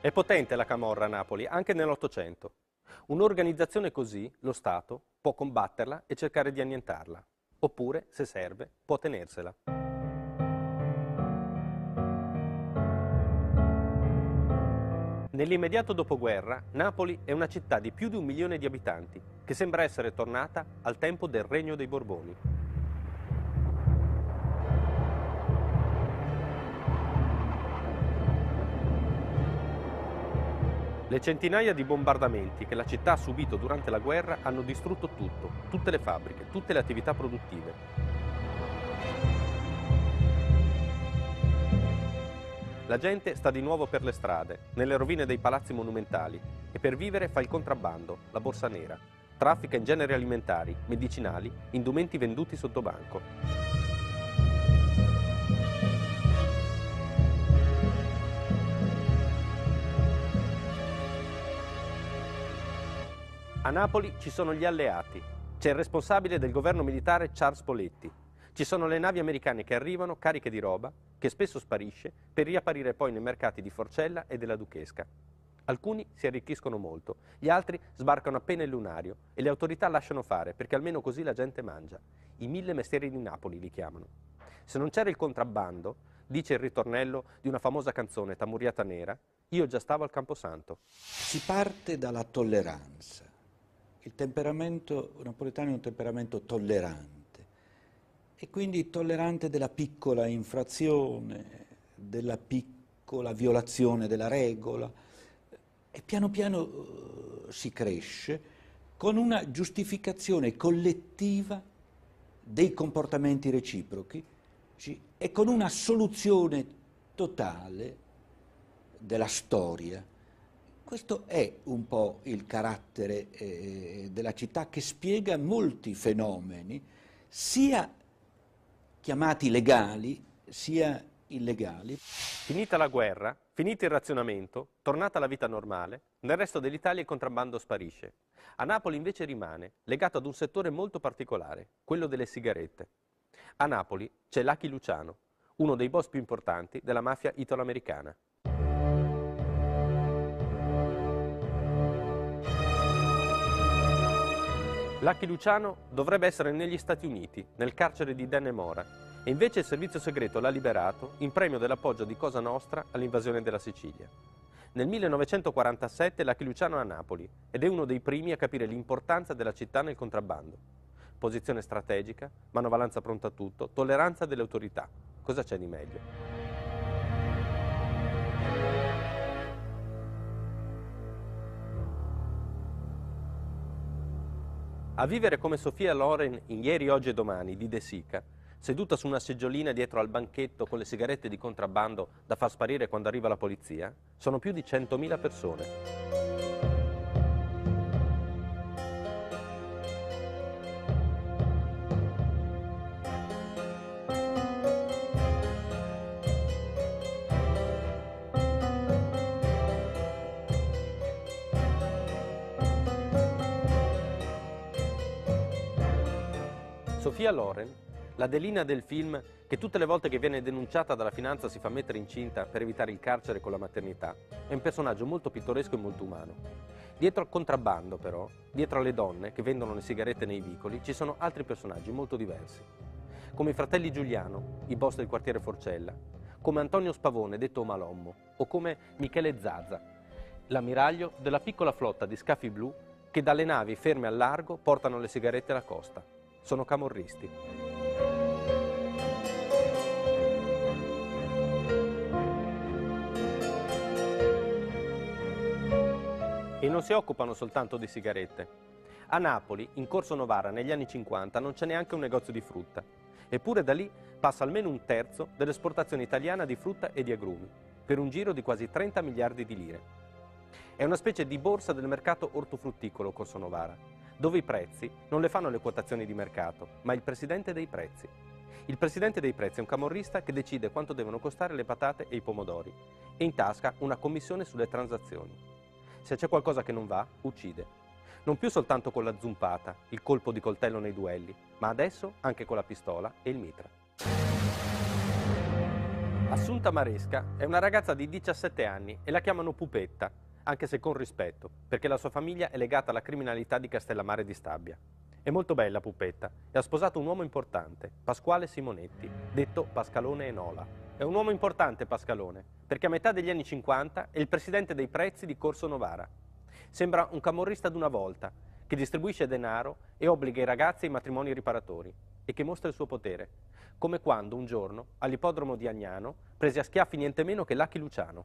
È potente la camorra a Napoli, anche nell'Ottocento. Un'organizzazione così, lo Stato, può combatterla e cercare di annientarla. Oppure, se serve, può tenersela. Nell'immediato dopoguerra, Napoli è una città di più di 1 milione di abitanti, che sembra essere tornata al tempo del regno dei Borboni. Le centinaia di bombardamenti che la città ha subito durante la guerra hanno distrutto tutto, tutte le fabbriche, tutte le attività produttive. La gente sta di nuovo per le strade, nelle rovine dei palazzi monumentali e per vivere fa il contrabbando, la borsa nera, traffica in generi alimentari, medicinali, indumenti venduti sotto banco. A Napoli ci sono gli alleati. C'è il responsabile del governo militare Charles Poletti. Ci sono le navi americane che arrivano cariche di roba, che spesso sparisce, per riapparire poi nei mercati di Forcella e della Duchesca. Alcuni si arricchiscono molto, gli altri sbarcano appena il lunario e le autorità lasciano fare perché almeno così la gente mangia. I 1000 mestieri di Napoli li chiamano. Se non c'era il contrabbando, dice il ritornello di una famosa canzone Tamuriata Nera, io già stavo al Camposanto. Si parte dalla tolleranza. Il temperamento napoletano è un temperamento tollerante e quindi tollerante della piccola infrazione, della piccola violazione della regola e piano piano si cresce con una giustificazione collettiva dei comportamenti reciprochi e con una soluzione totale della storia. Questo è un po' il carattere della città che spiega molti fenomeni, sia chiamati legali, sia illegali. Finita la guerra, finito il razionamento, tornata la vita normale, nel resto dell'Italia il contrabbando sparisce. A Napoli invece rimane, legato ad un settore molto particolare, quello delle sigarette. A Napoli c'è Lucky Luciano, uno dei boss più importanti della mafia italo-americana. Lucky Luciano dovrebbe essere negli Stati Uniti, nel carcere di Dannemora, e invece il servizio segreto l'ha liberato in premio dell'appoggio di Cosa Nostra all'invasione della Sicilia. Nel 1947 Lucky Luciano è a Napoli ed è uno dei primi a capire l'importanza della città nel contrabbando. Posizione strategica, manovalanza pronta a tutto, tolleranza delle autorità. Cosa c'è di meglio? A vivere come Sophia Loren in Ieri, Oggi e Domani di De Sica, seduta su una seggiolina dietro al banchetto con le sigarette di contrabbando da far sparire quando arriva la polizia, sono più di 100.000 persone. Sophia Loren, l'Adelina del film che tutte le volte che viene denunciata dalla finanza si fa mettere incinta per evitare il carcere con la maternità, è un personaggio molto pittoresco e molto umano. Dietro al contrabbando però, dietro alle donne che vendono le sigarette nei vicoli, ci sono altri personaggi molto diversi. Come i fratelli Giuliano, i boss del quartiere Forcella, come Antonio Spavone, detto Malommo, o come Michele Zazza, l'ammiraglio della piccola flotta di scafi blu che dalle navi ferme al largo portano le sigarette alla costa. Sono camorristi. E non si occupano soltanto di sigarette. A Napoli, in Corso Novara, negli anni 50, non c'è neanche un negozio di frutta. Eppure da lì passa almeno un terzo dell'esportazione italiana di frutta e di agrumi, per un giro di quasi 30 miliardi di lire. È una specie di borsa del mercato ortofrutticolo Corso Novara, dove i prezzi non le fanno le quotazioni di mercato, ma il presidente dei prezzi. Il presidente dei prezzi è un camorrista che decide quanto devono costare le patate e i pomodori e in tasca una commissione sulle transazioni. Se c'è qualcosa che non va, uccide. Non più soltanto con la zumpata, il colpo di coltello nei duelli, ma adesso anche con la pistola e il mitra. Assunta Maresca è una ragazza di 17 anni e la chiamano Pupetta, anche se con rispetto, perché la sua famiglia è legata alla criminalità di Castellammare di Stabia. È molto bella Pupetta e ha sposato un uomo importante, Pasquale Simonetti, detto Pascalone Enola. È un uomo importante Pascalone, perché a metà degli anni 50 è il presidente dei prezzi di Corso Novara. Sembra un camorrista d'una volta, che distribuisce denaro e obbliga i ragazzi ai matrimoni riparatori e che mostra il suo potere, come quando un giorno all'ippodromo di Agnano prese a schiaffi niente meno che Lucky Luciano.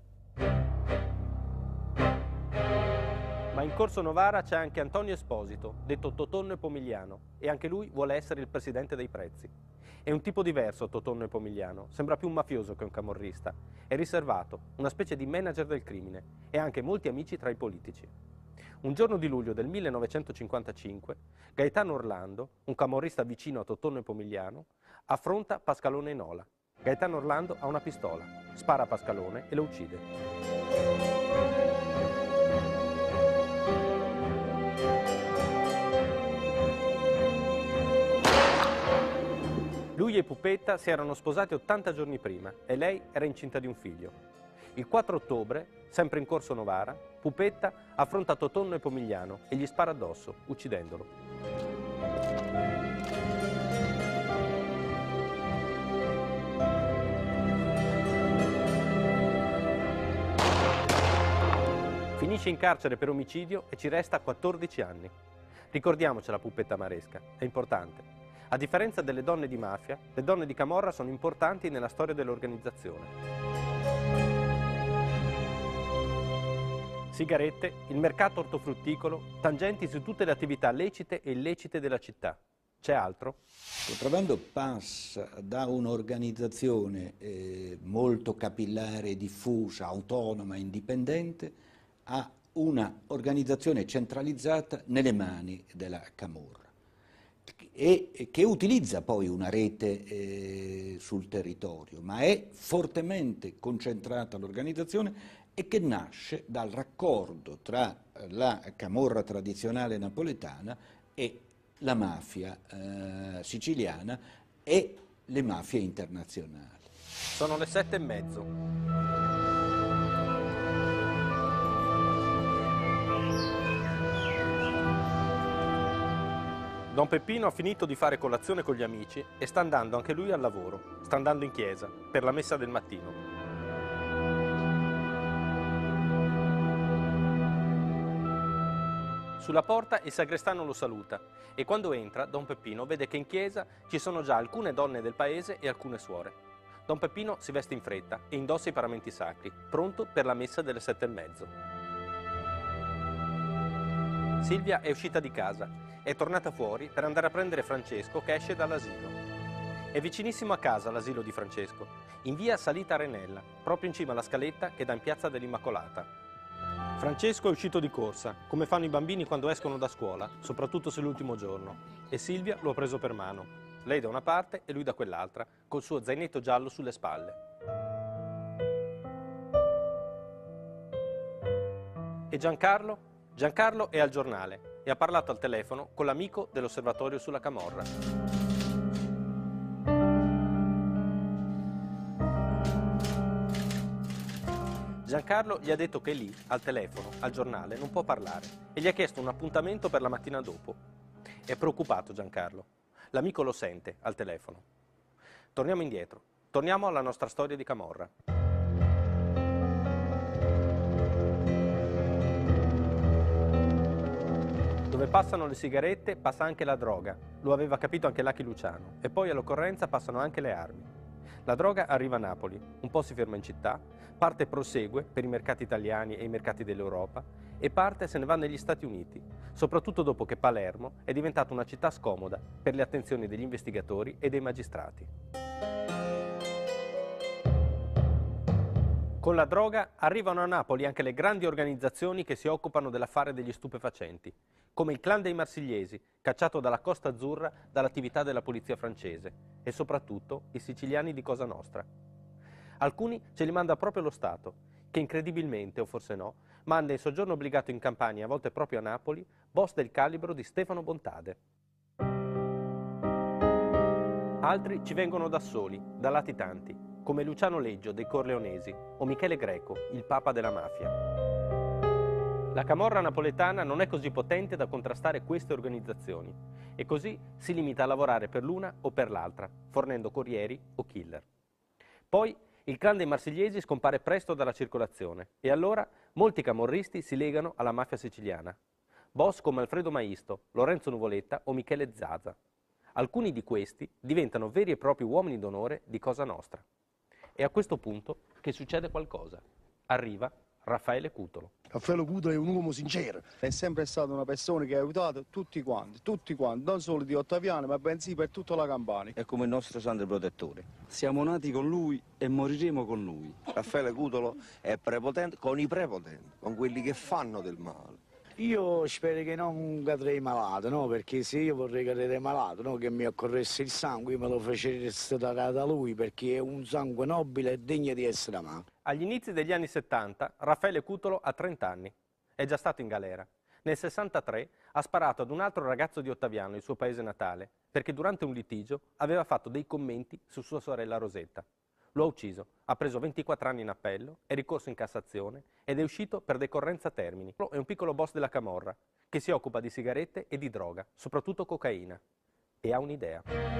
Ma in Corso Novara c'è anche Antonio Esposito, detto Totonno e Pomigliano, e anche lui vuole essere il presidente dei prezzi. È un tipo diverso Totonno e Pomigliano, sembra più un mafioso che un camorrista. È riservato, una specie di manager del crimine, e ha anche molti amici tra i politici. Un giorno di luglio del 1955, Gaetano Orlando, un camorrista vicino a Totonno e Pomigliano, affronta Pascalone Enola. Gaetano Orlando ha una pistola, spara a Pascalone e lo uccide. Lui e Pupetta si erano sposati 80 giorni prima e lei era incinta di un figlio. Il 4 ottobre, sempre in Corso Novara, Pupetta affronta Totonno e Pomigliano e gli spara addosso, uccidendolo. Finisce in carcere per omicidio e ci resta 14 anni. Ricordiamocela Pupetta Maresca, è importante. A differenza delle donne di mafia, le donne di camorra sono importanti nella storia dell'organizzazione. Sigarette, il mercato ortofrutticolo, tangenti su tutte le attività lecite e illecite della città. C'è altro? Il contrabbando passa da un'organizzazione molto capillare, diffusa, autonoma, indipendente, a una organizzazione centralizzata nelle mani della camorra e che utilizza poi una rete sul territorio, ma è fortemente concentrata l'organizzazione e che nasce dal raccordo tra la camorra tradizionale napoletana e la mafia siciliana e le mafie internazionali. Sono le 7:30. Don Peppino ha finito di fare colazione con gli amici e sta andando anche lui al lavoro. Sta andando in chiesa per la messa del mattino. Sulla porta il sagrestano lo saluta e quando entra Don Peppino vede che in chiesa ci sono già alcune donne del paese e alcune suore. Don Peppino si veste in fretta e indossa i paramenti sacri, pronto per la messa delle 7:30. Silvia è uscita di casa. È tornata fuori per andare a prendere Francesco che esce dall'asilo. È vicinissimo a casa l'asilo di Francesco, in via Salita Arenella, proprio in cima alla scaletta che dà in piazza dell'Immacolata. Francesco è uscito di corsa, come fanno i bambini quando escono da scuola, soprattutto se è l'ultimo giorno, e Silvia lo ha preso per mano, lei da una parte e lui da quell'altra, col suo zainetto giallo sulle spalle. E Giancarlo? Giancarlo è al giornale e ha parlato al telefono con l'amico dell'osservatorio sulla camorra. Giancarlo gli ha detto che lì, al telefono, al giornale, non può parlare e gli ha chiesto un appuntamento per la mattina dopo. È preoccupato Giancarlo. L'amico lo sente al telefono. Torniamo indietro. Torniamo alla nostra storia di camorra. Dove passano le sigarette passa anche la droga, lo aveva capito anche Lucky Luciano, e poi all'occorrenza passano anche le armi. La droga arriva a Napoli, un po' si ferma in città, parte e prosegue per i mercati italiani e i mercati dell'Europa e parte se ne va negli Stati Uniti, soprattutto dopo che Palermo è diventata una città scomoda per le attenzioni degli investigatori e dei magistrati. Con la droga arrivano a Napoli anche le grandi organizzazioni che si occupano dell'affare degli stupefacenti, come il clan dei Marsigliesi, cacciato dalla Costa Azzurra dall'attività della polizia francese, e soprattutto i siciliani di Cosa Nostra. Alcuni ce li manda proprio lo Stato, che incredibilmente, o forse no, manda in soggiorno obbligato in Campania, a volte proprio a Napoli, boss del calibro di Stefano Bontade. Altri ci vengono da soli, da latitanti, come Luciano Leggio dei Corleonesi o Michele Greco, il papa della mafia. La camorra napoletana non è così potente da contrastare queste organizzazioni e così si limita a lavorare per l'una o per l'altra, fornendo corrieri o killer. Poi il clan dei marsigliesi scompare presto dalla circolazione e allora molti camorristi si legano alla mafia siciliana. Boss come Alfredo Maisto, Lorenzo Nuvoletta o Michele Zaza. Alcuni di questi diventano veri e propri uomini d'onore di Cosa Nostra. E a questo punto che succede qualcosa. Arriva Raffaele Cutolo. Raffaele Cutolo è un uomo sincero, è sempre stata una persona che ha aiutato tutti quanti, non solo di Ottaviano, ma bensì per tutta la Campania. È come il nostro santo protettore. Siamo nati con lui e moriremo con lui. Raffaele Cutolo è prepotente con i prepotenti, con quelli che fanno del male. Io spero che non cadrei malato, no? Perché se io vorrei cadere malato, no? Che mi occorresse il sangue, io me lo facessi dare da lui, perché è un sangue nobile e degno di essere amato. Agli inizi degli anni 70 Raffaele Cutolo ha 30 anni, è già stato in galera. Nel 63 ha sparato ad un altro ragazzo di Ottaviano, il suo paese natale, perché durante un litigio aveva fatto dei commenti su sua sorella Rosetta. Lo ha ucciso, ha preso 24 anni in appello, è ricorso in Cassazione ed è uscito per decorrenza a termini. È un piccolo boss della camorra che si occupa di sigarette e di droga, soprattutto cocaina, e ha un'idea.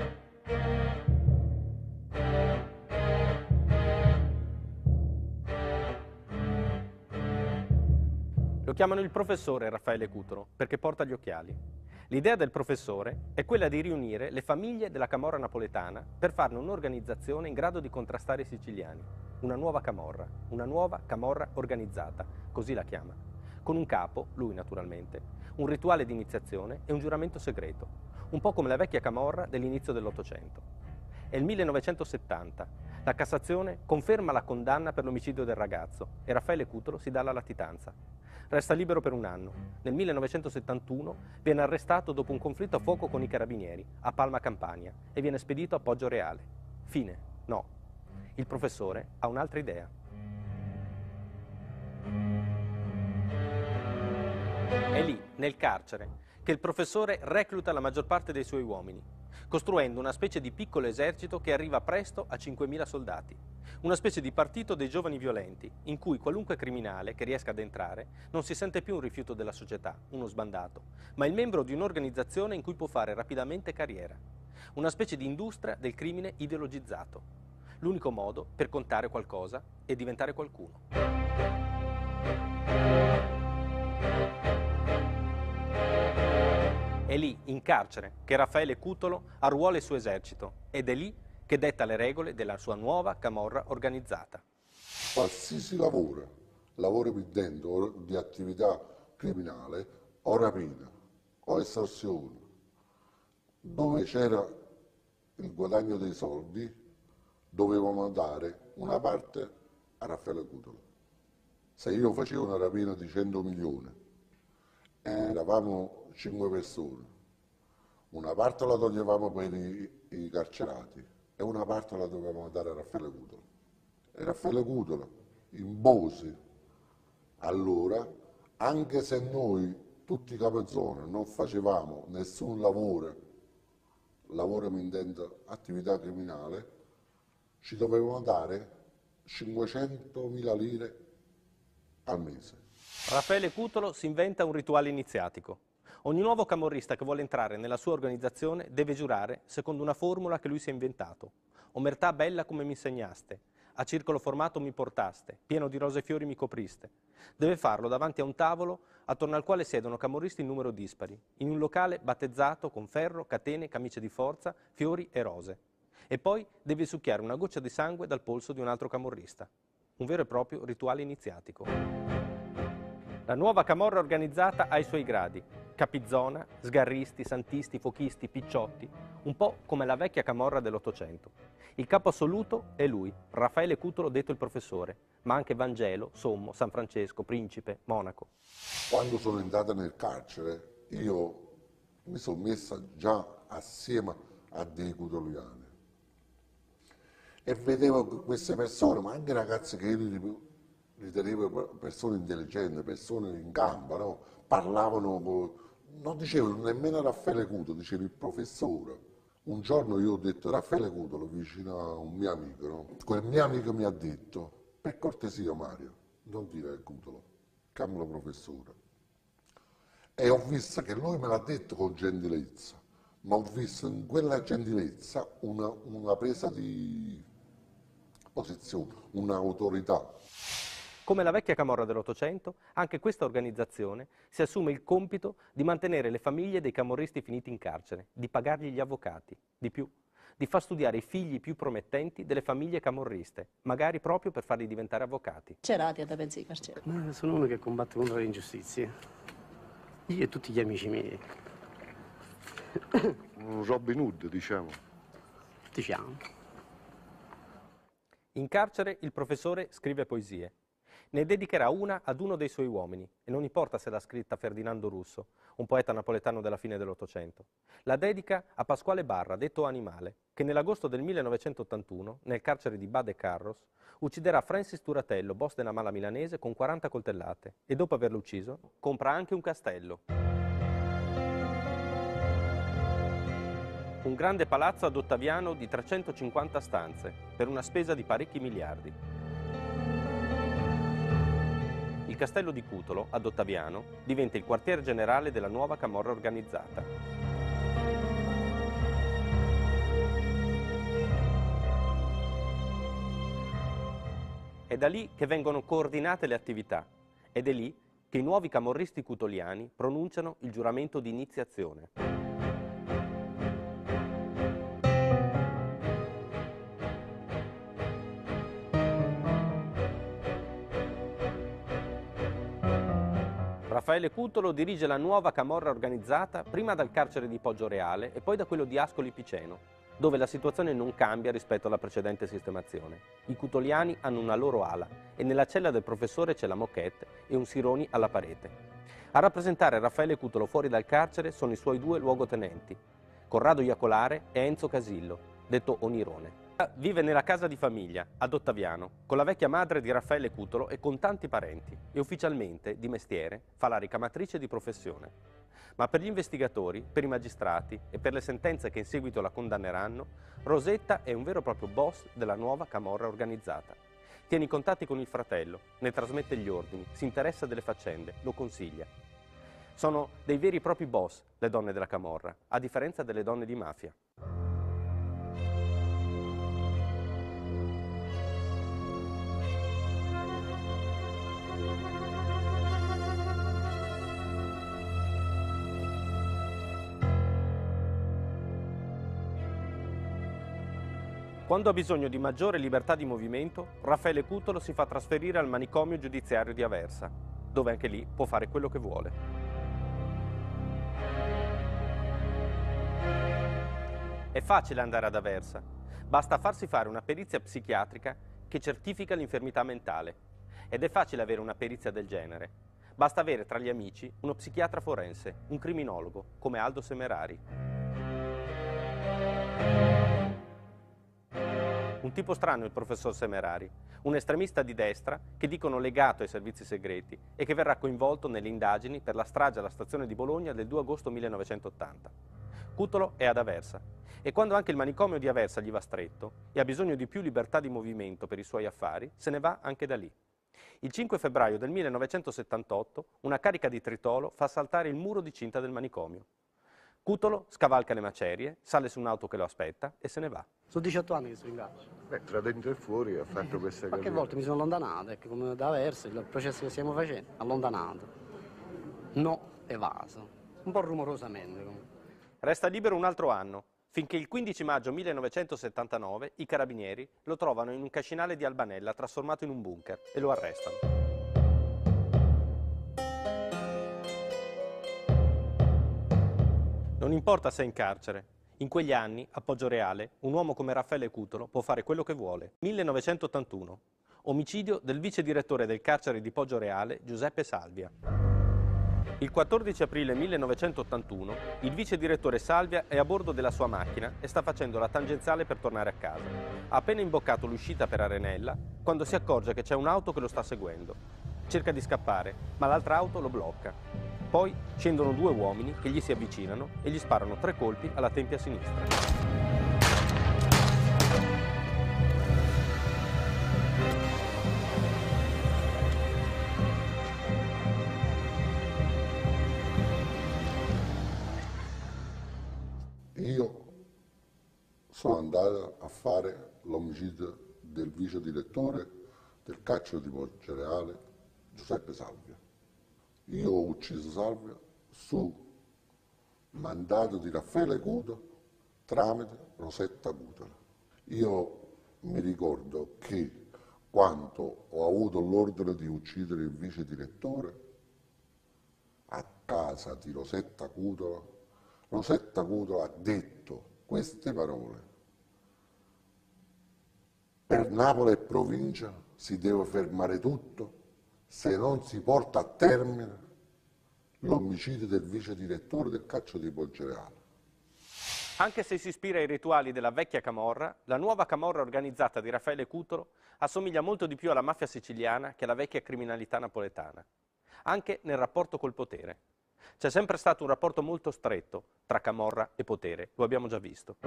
Lo chiamano il professore Raffaele Cutolo perché porta gli occhiali. L'idea del professore è quella di riunire le famiglie della camorra napoletana per farne un'organizzazione in grado di contrastare i siciliani. Una nuova camorra organizzata, così la chiama. Con un capo, lui naturalmente, un rituale di iniziazione e un giuramento segreto, un po' come la vecchia camorra dell'inizio dell'Ottocento. È il 1970. La Cassazione conferma la condanna per l'omicidio del ragazzo e Raffaele Cutolo si dà la latitanza. Resta libero per un anno. Nel 1971 viene arrestato dopo un conflitto a fuoco con i carabinieri a Palma Campania e viene spedito a Poggio Reale. Fine. No. Il professore ha un'altra idea. È lì, nel carcere, che il professore recluta la maggior parte dei suoi uomini, costruendo una specie di piccolo esercito che arriva presto a 5.000 soldati. Una specie di partito dei giovani violenti, in cui qualunque criminale che riesca ad entrare non si sente più un rifiuto della società, uno sbandato, ma il membro di un'organizzazione in cui può fare rapidamente carriera. Una specie di industria del crimine ideologizzato. L'unico modo per contare qualcosa è diventare qualcuno. È lì, in carcere, che Raffaele Cutolo arruola il suo esercito ed è lì che detta le regole della sua nuova camorra organizzata. Qualsiasi lavoro qui dentro di attività criminale o rapina o estorsione, dove c'era il guadagno dei soldi, dovevamo dare una parte a Raffaele Cutolo. Se io facevo una rapina di 100 milioni e eravamo 5 persone, una parte la toglievamo per i carcerati e una parte la dovevamo dare a Raffaele Cutolo. E Raffaele Cutolo impose allora, anche se noi tutti i capezona non facevamo nessun lavoro intendo attività criminale, ci dovevano dare 500.000 lire al mese. Raffaele Cutolo si inventa un rituale iniziatico. Ogni nuovo camorrista che vuole entrare nella sua organizzazione deve giurare secondo una formula che lui si è inventato. Omertà bella come mi insegnaste, a circolo formato mi portaste, pieno di rose e fiori mi copriste. Deve farlo davanti a un tavolo attorno al quale siedono camorristi in numero dispari, in un locale battezzato con ferro, catene, camicie di forza, fiori e rose. E poi deve succhiare una goccia di sangue dal polso di un altro camorrista. Un vero e proprio rituale iniziatico. La nuova camorra organizzata ha i suoi gradi. Capizzona, sgarristi, santisti, fochisti, picciotti, un po' come la vecchia camorra dell'Ottocento. Il capo assoluto è lui, Raffaele Cutolo detto il professore, ma anche Vangelo, Sommo, San Francesco, Principe, Monaco. Quando sono entrata nel carcere io mi sono messa già assieme a dei cutoliani e vedevo queste persone, ma anche ragazzi che io ritenevo persone intelligenti, persone in gamba, no? Parlavano, non dicevano nemmeno Raffaele Cutolo, dicevano il professore, Un giorno io ho detto Raffaele Cutolo vicino a un mio amico, no? Quel mio amico mi ha detto, per cortesia Mario, non dire Cutolo, chiamalo professore. E ho visto che lui me l'ha detto con gentilezza, ma ho visto in quella gentilezza una presa di posizione, un'autorità. Come la vecchia camorra dell'Ottocento, anche questa organizzazione si assume il compito di mantenere le famiglie dei camorristi finiti in carcere, di pagargli gli avvocati, di più, di far studiare i figli più promettenti delle famiglie camorriste, magari proprio per farli diventare avvocati. Cerati da pezzi di carcere. Ma sono uno che combatte contro le ingiustizie. Io e tutti gli amici miei. Un Robin Hood, diciamo. Diciamo. In carcere il professore scrive poesie. Ne dedicherà una ad uno dei suoi uomini, e non importa se l'ha scritta Ferdinando Russo, un poeta napoletano della fine dell'Ottocento. La dedica a Pasquale Barra, detto Animale, che nell'agosto del 1981, nel carcere di Bade Carros, ucciderà Francis Turatello, boss della mala milanese, con 40 coltellate, e dopo averlo ucciso, compra anche un castello. Un grande palazzo ad Ottaviano di 350 stanze, per una spesa di parecchi miliardi. Il castello di Cutolo, ad Ottaviano, diventa il quartier generale della nuova camorra organizzata. È da lì che vengono coordinate le attività ed è lì che i nuovi camorristi cutoliani pronunciano il giuramento di iniziazione. Raffaele Cutolo dirige la nuova camorra organizzata prima dal carcere di Poggioreale e poi da quello di Ascoli Piceno, dove la situazione non cambia rispetto alla precedente sistemazione. I cutoliani hanno una loro ala e nella cella del professore c'è la moquette e un Sironi alla parete. A rappresentare Raffaele Cutolo fuori dal carcere sono i suoi due luogotenenti, Corrado Iacolare e Enzo Casillo, detto Onirone. Vive nella casa di famiglia, ad Ottaviano, con la vecchia madre di Raffaele Cutolo e con tanti parenti, e ufficialmente, di mestiere, fa la ricamatrice di professione. Ma per gli investigatori, per i magistrati e per le sentenze che in seguito la condanneranno, Rosetta è un vero e proprio boss della nuova camorra organizzata. Tiene i contatti con il fratello, ne trasmette gli ordini, si interessa delle faccende, lo consiglia. Sono dei veri e propri boss le donne della camorra, a differenza delle donne di mafia. Quando ha bisogno di maggiore libertà di movimento, Raffaele Cutolo si fa trasferire al manicomio giudiziario di Aversa, dove anche lì può fare quello che vuole. È facile andare ad Aversa, basta farsi fare una perizia psichiatrica che certifica l'infermità mentale. Ed è facile avere una perizia del genere. Basta avere tra gli amici uno psichiatra forense, un criminologo, come Aldo Semerari. Un tipo strano il professor Semerari, un estremista di destra che dicono legato ai servizi segreti e che verrà coinvolto nelle indagini per la strage alla stazione di Bologna del 2 agosto 1980. Cutolo è ad Aversa e quando anche il manicomio di Aversa gli va stretto e ha bisogno di più libertà di movimento per i suoi affari, se ne va anche da lì. Il 5 febbraio del 1978 una carica di tritolo fa saltare il muro di cinta del manicomio. Cutolo scavalca le macerie, sale su un'auto che lo aspetta e se ne va. Sono 18 anni che sono in carcere. Beh, tra dentro e fuori ha fatto questa Qualche volta mi sono allontanato, ecco, come da Aversa, il processo che stiamo facendo, allontanato. No, evaso. Un po' rumorosamente. Comunque. Resta libero un altro anno, finché il 15 maggio 1979 i carabinieri lo trovano in un cascinale di Albanella trasformato in un bunker e lo arrestano. Non importa se è in carcere. In quegli anni, a Poggioreale, un uomo come Raffaele Cutolo può fare quello che vuole. 1981. Omicidio del vice direttore del carcere di Poggioreale, Giuseppe Salvia. Il 14 aprile 1981 il vice direttore Salvia è a bordo della sua macchina e sta facendo la tangenziale per tornare a casa. Ha appena imboccato l'uscita per Arenella quando si accorge che c'è un'auto che lo sta seguendo. Cerca di scappare, ma l'altra auto lo blocca. Poi scendono 2 uomini che gli si avvicinano e gli sparano 3 colpi alla tempia sinistra. Io sono andato a fare l'omicidio del vice direttore del carcere di Mongereale, Giuseppe Salvia. Io ho ucciso Salvia su mandato di Raffaele Cuto tramite Rosetta Cutolo. Io mi ricordo che quando ho avuto l'ordine di uccidere il vice direttore a casa di Rosetta Cutolo, Rosetta Cutolo ha detto queste parole: per Napoli e provincia si deve fermare tutto se non si porta a termine l'omicidio del vice direttore del carcere di Mongereale. Anche se si ispira ai rituali della vecchia camorra, la nuova camorra organizzata di Raffaele Cutolo assomiglia molto di più alla mafia siciliana che alla vecchia criminalità napoletana, anche nel rapporto col potere. C'è sempre stato un rapporto molto stretto tra camorra e potere, lo abbiamo già visto.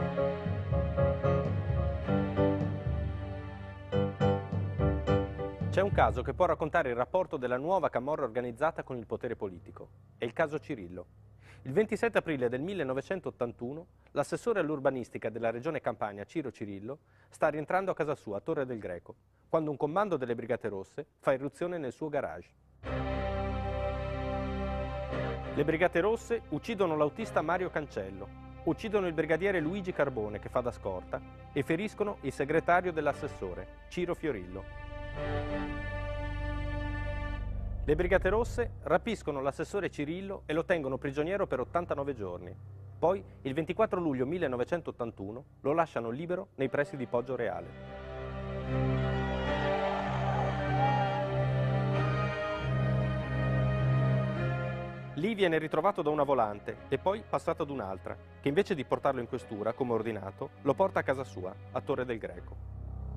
C'è un caso che può raccontare il rapporto della nuova camorra organizzata con il potere politico. È il caso Cirillo. Il 27 aprile del 1981 l'assessore all'urbanistica della regione Campania, Ciro Cirillo, sta rientrando a casa sua a Torre del Greco, quando un comando delle Brigate Rosse fa irruzione nel suo garage. Le Brigate Rosse uccidono l'autista Mario Cancello, uccidono il brigadiere Luigi Carbone che fa da scorta e feriscono il segretario dell'assessore, Ciro Fiorillo. Le Brigate Rosse rapiscono l'assessore Cirillo e lo tengono prigioniero per 89 giorni. Poi, il 24 luglio 1981, lo lasciano libero nei pressi di Poggio Reale. Lì viene ritrovato da una volante e poi passato ad un'altra, che invece di portarlo in questura, come ordinato, lo porta a casa sua, a Torre del Greco.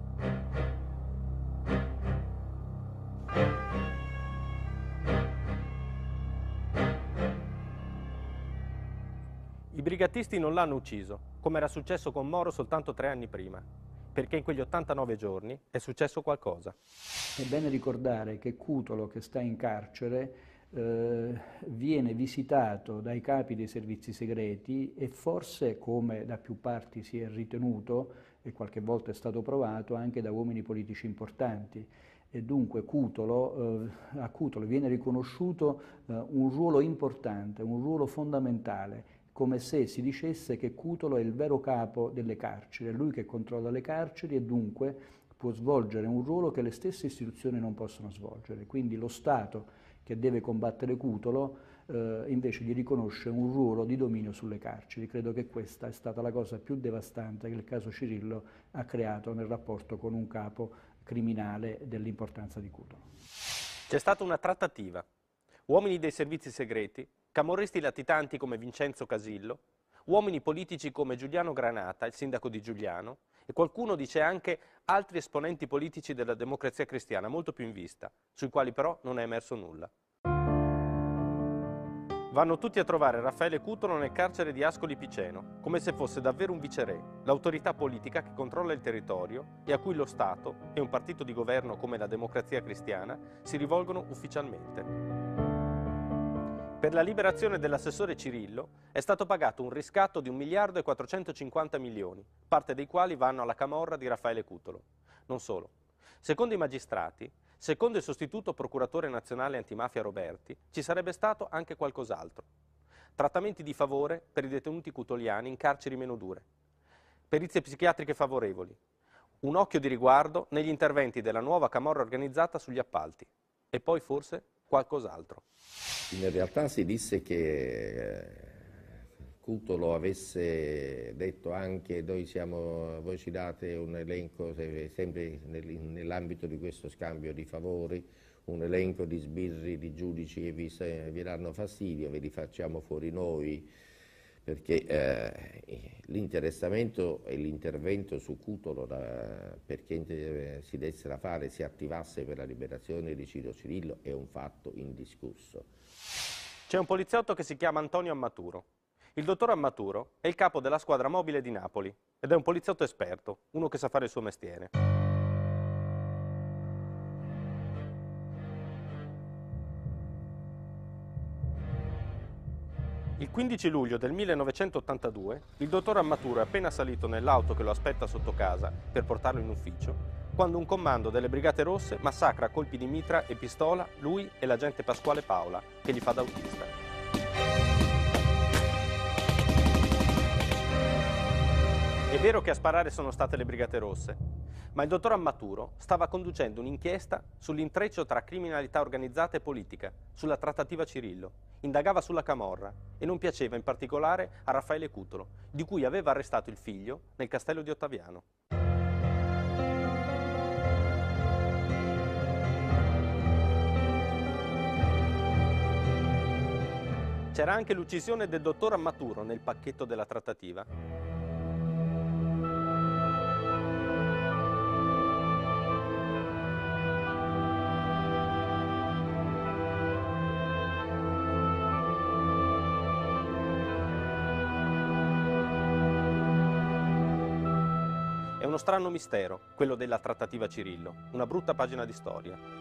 I brigatisti non l'hanno ucciso, come era successo con Moro soltanto 3 anni prima, perché in quegli 89 giorni è successo qualcosa. È bene ricordare che Cutolo, che sta in carcere, viene visitato dai capi dei servizi segreti e forse, come da più parti si è ritenuto e qualche volta è stato provato, anche da uomini politici importanti. E dunque a Cutolo viene riconosciuto un ruolo importante, un ruolo fondamentale, come se si dicesse che Cutolo è il vero capo delle carceri, è lui che controlla le carceri e dunque può svolgere un ruolo che le stesse istituzioni non possono svolgere. Quindi lo Stato, che deve combattere Cutolo, invece gli riconosce un ruolo di dominio sulle carceri. Credo che questa è stata la cosa più devastante che il caso Cirillo ha creato nel rapporto con un capo criminale dell'importanza di Cutolo. C'è stata una trattativa. Uomini dei servizi segreti, camorristi latitanti come Vincenzo Casillo, uomini politici come Giuliano Granata, il sindaco di Giugliano, e qualcuno dice anche altri esponenti politici della Democrazia Cristiana, molto più in vista, sui quali però non è emerso nulla. Vanno tutti a trovare Raffaele Cutolo nel carcere di Ascoli Piceno, come se fosse davvero un viceré, l'autorità politica che controlla il territorio e a cui lo Stato e un partito di governo come la Democrazia Cristiana si rivolgono ufficialmente. Per la liberazione dell'assessore Cirillo è stato pagato un riscatto di 1.450 milioni, parte dei quali vanno alla camorra di Raffaele Cutolo. Non solo. Secondo i magistrati, secondo il sostituto procuratore nazionale antimafia Roberti, ci sarebbe stato anche qualcos'altro. Trattamenti di favore per i detenuti cutoliani in carceri meno dure. Perizie psichiatriche favorevoli. Un occhio di riguardo negli interventi della nuova camorra organizzata sugli appalti. E poi forse qualcos'altro. In realtà si disse che Cutolo avesse detto anche voi ci date un elenco, sempre nell'ambito di questo scambio di favori, un elenco di sbirri, di giudici che vi danno fastidio, ve li facciamo fuori noi, perché l'interessamento e l'intervento su Cutolo perché si desse da fare, si attivasse per la liberazione di Ciro Cirillo è un fatto indiscusso. C'è un poliziotto che si chiama Antonio Ammaturo. Il dottor Ammaturo è il capo della squadra mobile di Napoli ed è un poliziotto esperto, uno che sa fare il suo mestiere. Il 15 luglio del 1982 il dottor Ammaturo è appena salito nell'auto che lo aspetta sotto casa per portarlo in ufficio quando un comando delle Brigate Rosse massacra a colpi di mitra e pistola lui e l'agente Pasquale Paola che gli fa da autista. È vero che a sparare sono state le Brigate Rosse, ma il dottor Ammaturo stava conducendo un'inchiesta sull'intreccio tra criminalità organizzata e politica, sulla trattativa Cirillo, indagava sulla camorra e non piaceva in particolare a Raffaele Cutolo, di cui aveva arrestato il figlio nel castello di Ottaviano. C'era anche l'uccisione del dottor Ammaturo nel pacchetto della trattativa. È uno strano mistero, quello della trattativa Cirillo, una brutta pagina di storia.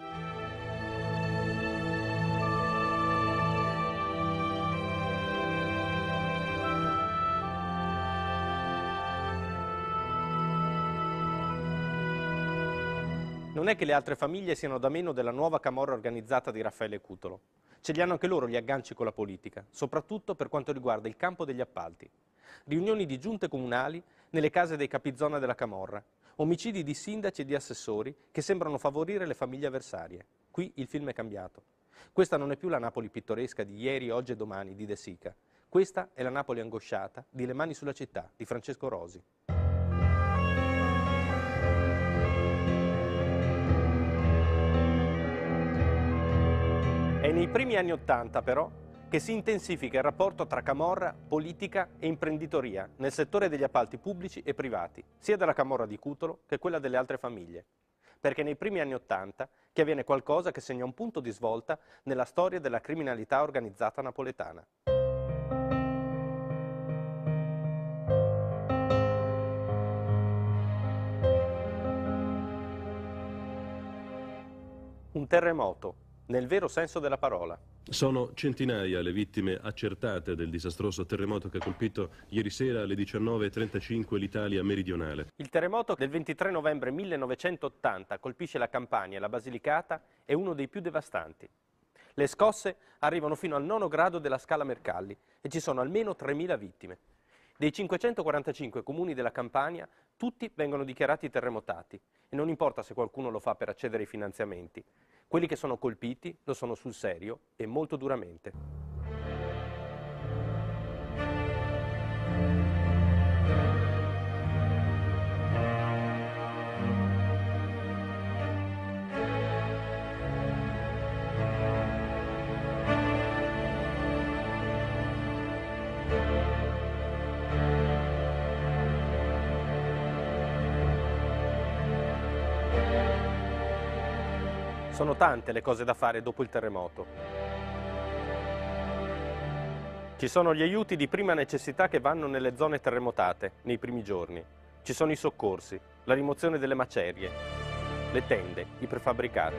Non è che le altre famiglie siano da meno della nuova camorra organizzata di Raffaele Cutolo. Ce li hanno anche loro gli agganci con la politica, soprattutto per quanto riguarda il campo degli appalti. Riunioni di giunte comunali nelle case dei capizona della camorra, omicidi di sindaci e di assessori che sembrano favorire le famiglie avversarie. Qui il film è cambiato. Questa non è più la Napoli pittoresca di ieri, oggi e domani di De Sica. Questa è la Napoli angosciata di Le mani sulla città di Francesco Rosi. È nei primi anni '80 però che si intensifica il rapporto tra camorra, politica e imprenditoria nel settore degli appalti pubblici e privati, sia della camorra di Cutolo che quella delle altre famiglie. Perché nei primi anni '80 che avviene qualcosa che segna un punto di svolta nella storia della criminalità organizzata napoletana. Un terremoto, nel vero senso della parola. Sono centinaia le vittime accertate del disastroso terremoto che ha colpito ieri sera alle 19:35 l'Italia meridionale. Il terremoto del 23 novembre 1980 colpisce la Campania e la Basilicata è uno dei più devastanti. Le scosse arrivano fino al 9° grado della scala Mercalli e ci sono almeno 3.000 vittime. Dei 545 comuni della Campania, tutti vengono dichiarati terremotati e non importa se qualcuno lo fa per accedere ai finanziamenti. Quelli che sono colpiti lo sono sul serio e molto duramente. Sono tante le cose da fare dopo il terremoto. Ci sono gli aiuti di prima necessità che vanno nelle zone terremotate nei primi giorni. Ci sono i soccorsi, la rimozione delle macerie, le tende, i prefabbricati.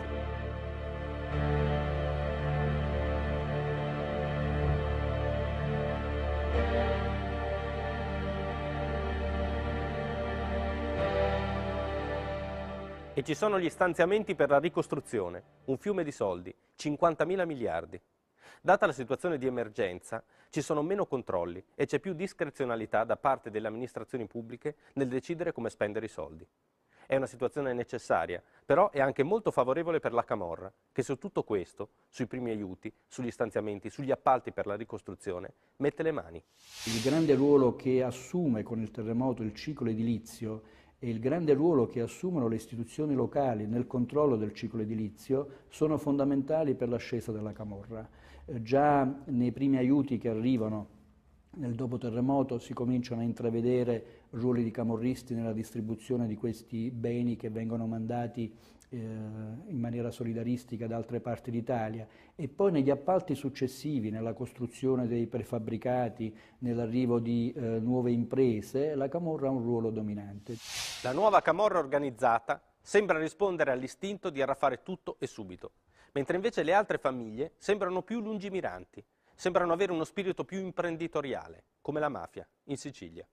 E ci sono gli stanziamenti per la ricostruzione, un fiume di soldi, 50.000 miliardi. Data la situazione di emergenza, ci sono meno controlli e c'è più discrezionalità da parte delle amministrazioni pubbliche nel decidere come spendere i soldi. È una situazione necessaria, però è anche molto favorevole per la camorra, che su tutto questo, sui primi aiuti, sugli stanziamenti, sugli appalti per la ricostruzione, mette le mani. Il grande ruolo che assume con il terremoto il ciclo edilizio e il grande ruolo che assumono le istituzioni locali nel controllo del ciclo edilizio sono fondamentali per l'ascesa della camorra. Già nei primi aiuti che arrivano nel dopo terremoto si cominciano a intravedere ruoli di camorristi nella distribuzione di questi beni che vengono mandati in maniera solidaristica da altre parti d'Italia, e poi negli appalti successivi, nella costruzione dei prefabbricati, nell'arrivo di nuove imprese, la camorra ha un ruolo dominante. La nuova camorra organizzata sembra rispondere all'istinto di arraffare tutto e subito, mentre invece le altre famiglie sembrano più lungimiranti, sembrano avere uno spirito più imprenditoriale, come la mafia in Sicilia.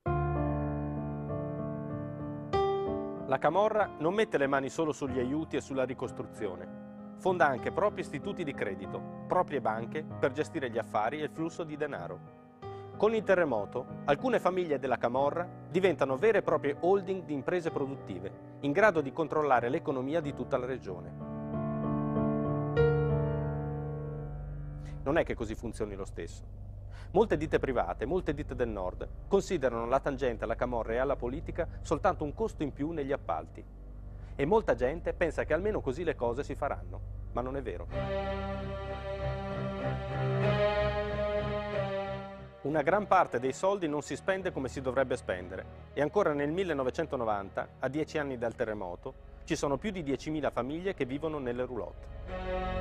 La camorra non mette le mani solo sugli aiuti e sulla ricostruzione, fonda anche propri istituti di credito, proprie banche per gestire gli affari e il flusso di denaro. Con il terremoto, alcune famiglie della camorra diventano vere e proprie holding di imprese produttive, in grado di controllare l'economia di tutta la regione. Non è che così funzioni lo stesso. Molte ditte private, molte ditte del nord, considerano la tangente alla camorra e alla politica soltanto un costo in più negli appalti. E molta gente pensa che almeno così le cose si faranno, ma non è vero. Una gran parte dei soldi non si spende come si dovrebbe spendere e ancora nel 1990, a 10 anni dal terremoto, ci sono più di 10.000 famiglie che vivono nelle roulotte.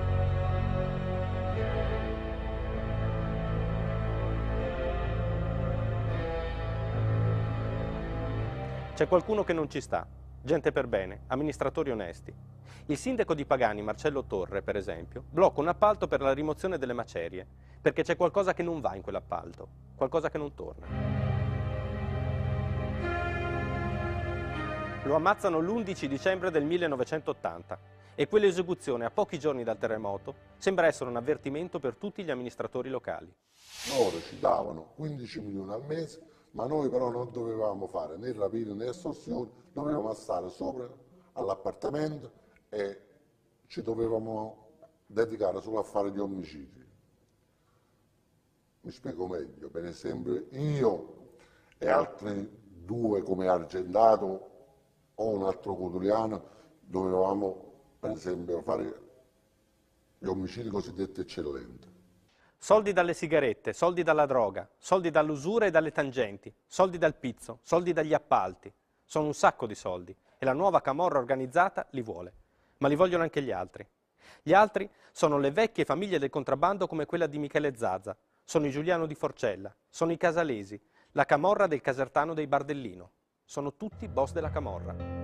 C'è qualcuno che non ci sta, gente per bene, amministratori onesti. Il sindaco di Pagani, Marcello Torre, per esempio, blocca un appalto per la rimozione delle macerie, perché c'è qualcosa che non va in quell'appalto, qualcosa che non torna. Lo ammazzano l'11 dicembre del 1980 e quell'esecuzione a pochi giorni dal terremoto sembra essere un avvertimento per tutti gli amministratori locali. Loro ci davano 15 milioni al mese, ma noi però non dovevamo fare né rapine né estorsioni, dovevamo stare sopra all'appartamento e ci dovevamo dedicare solo a fare gli omicidi. Mi spiego meglio, per esempio io e altri due come Argentato o un altro Cutuliano dovevamo per esempio fare gli omicidi cosiddetti eccellenti. Soldi dalle sigarette, soldi dalla droga, soldi dall'usura e dalle tangenti, soldi dal pizzo, soldi dagli appalti. Sono un sacco di soldi e la nuova camorra organizzata li vuole. Ma li vogliono anche gli altri. Gli altri sono le vecchie famiglie del contrabbando come quella di Michele Zazza, sono i Giuliano di Forcella, sono i Casalesi, la camorra del Casertano dei Bardellino. Sono tutti boss della camorra.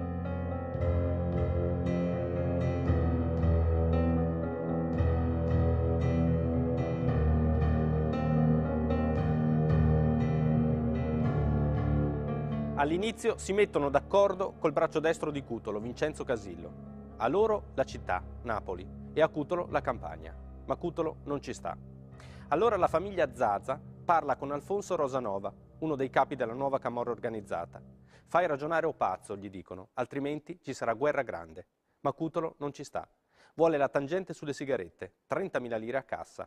All'inizio si mettono d'accordo col braccio destro di Cutolo, Vincenzo Casillo. A loro la città, Napoli, e a Cutolo la campagna. Ma Cutolo non ci sta. Allora la famiglia Zazza parla con Alfonso Rosanova, uno dei capi della nuova camorra organizzata. Fai ragionare o pazzo, gli dicono, altrimenti ci sarà guerra grande. Ma Cutolo non ci sta. Vuole la tangente sulle sigarette, 30.000 lire a cassa.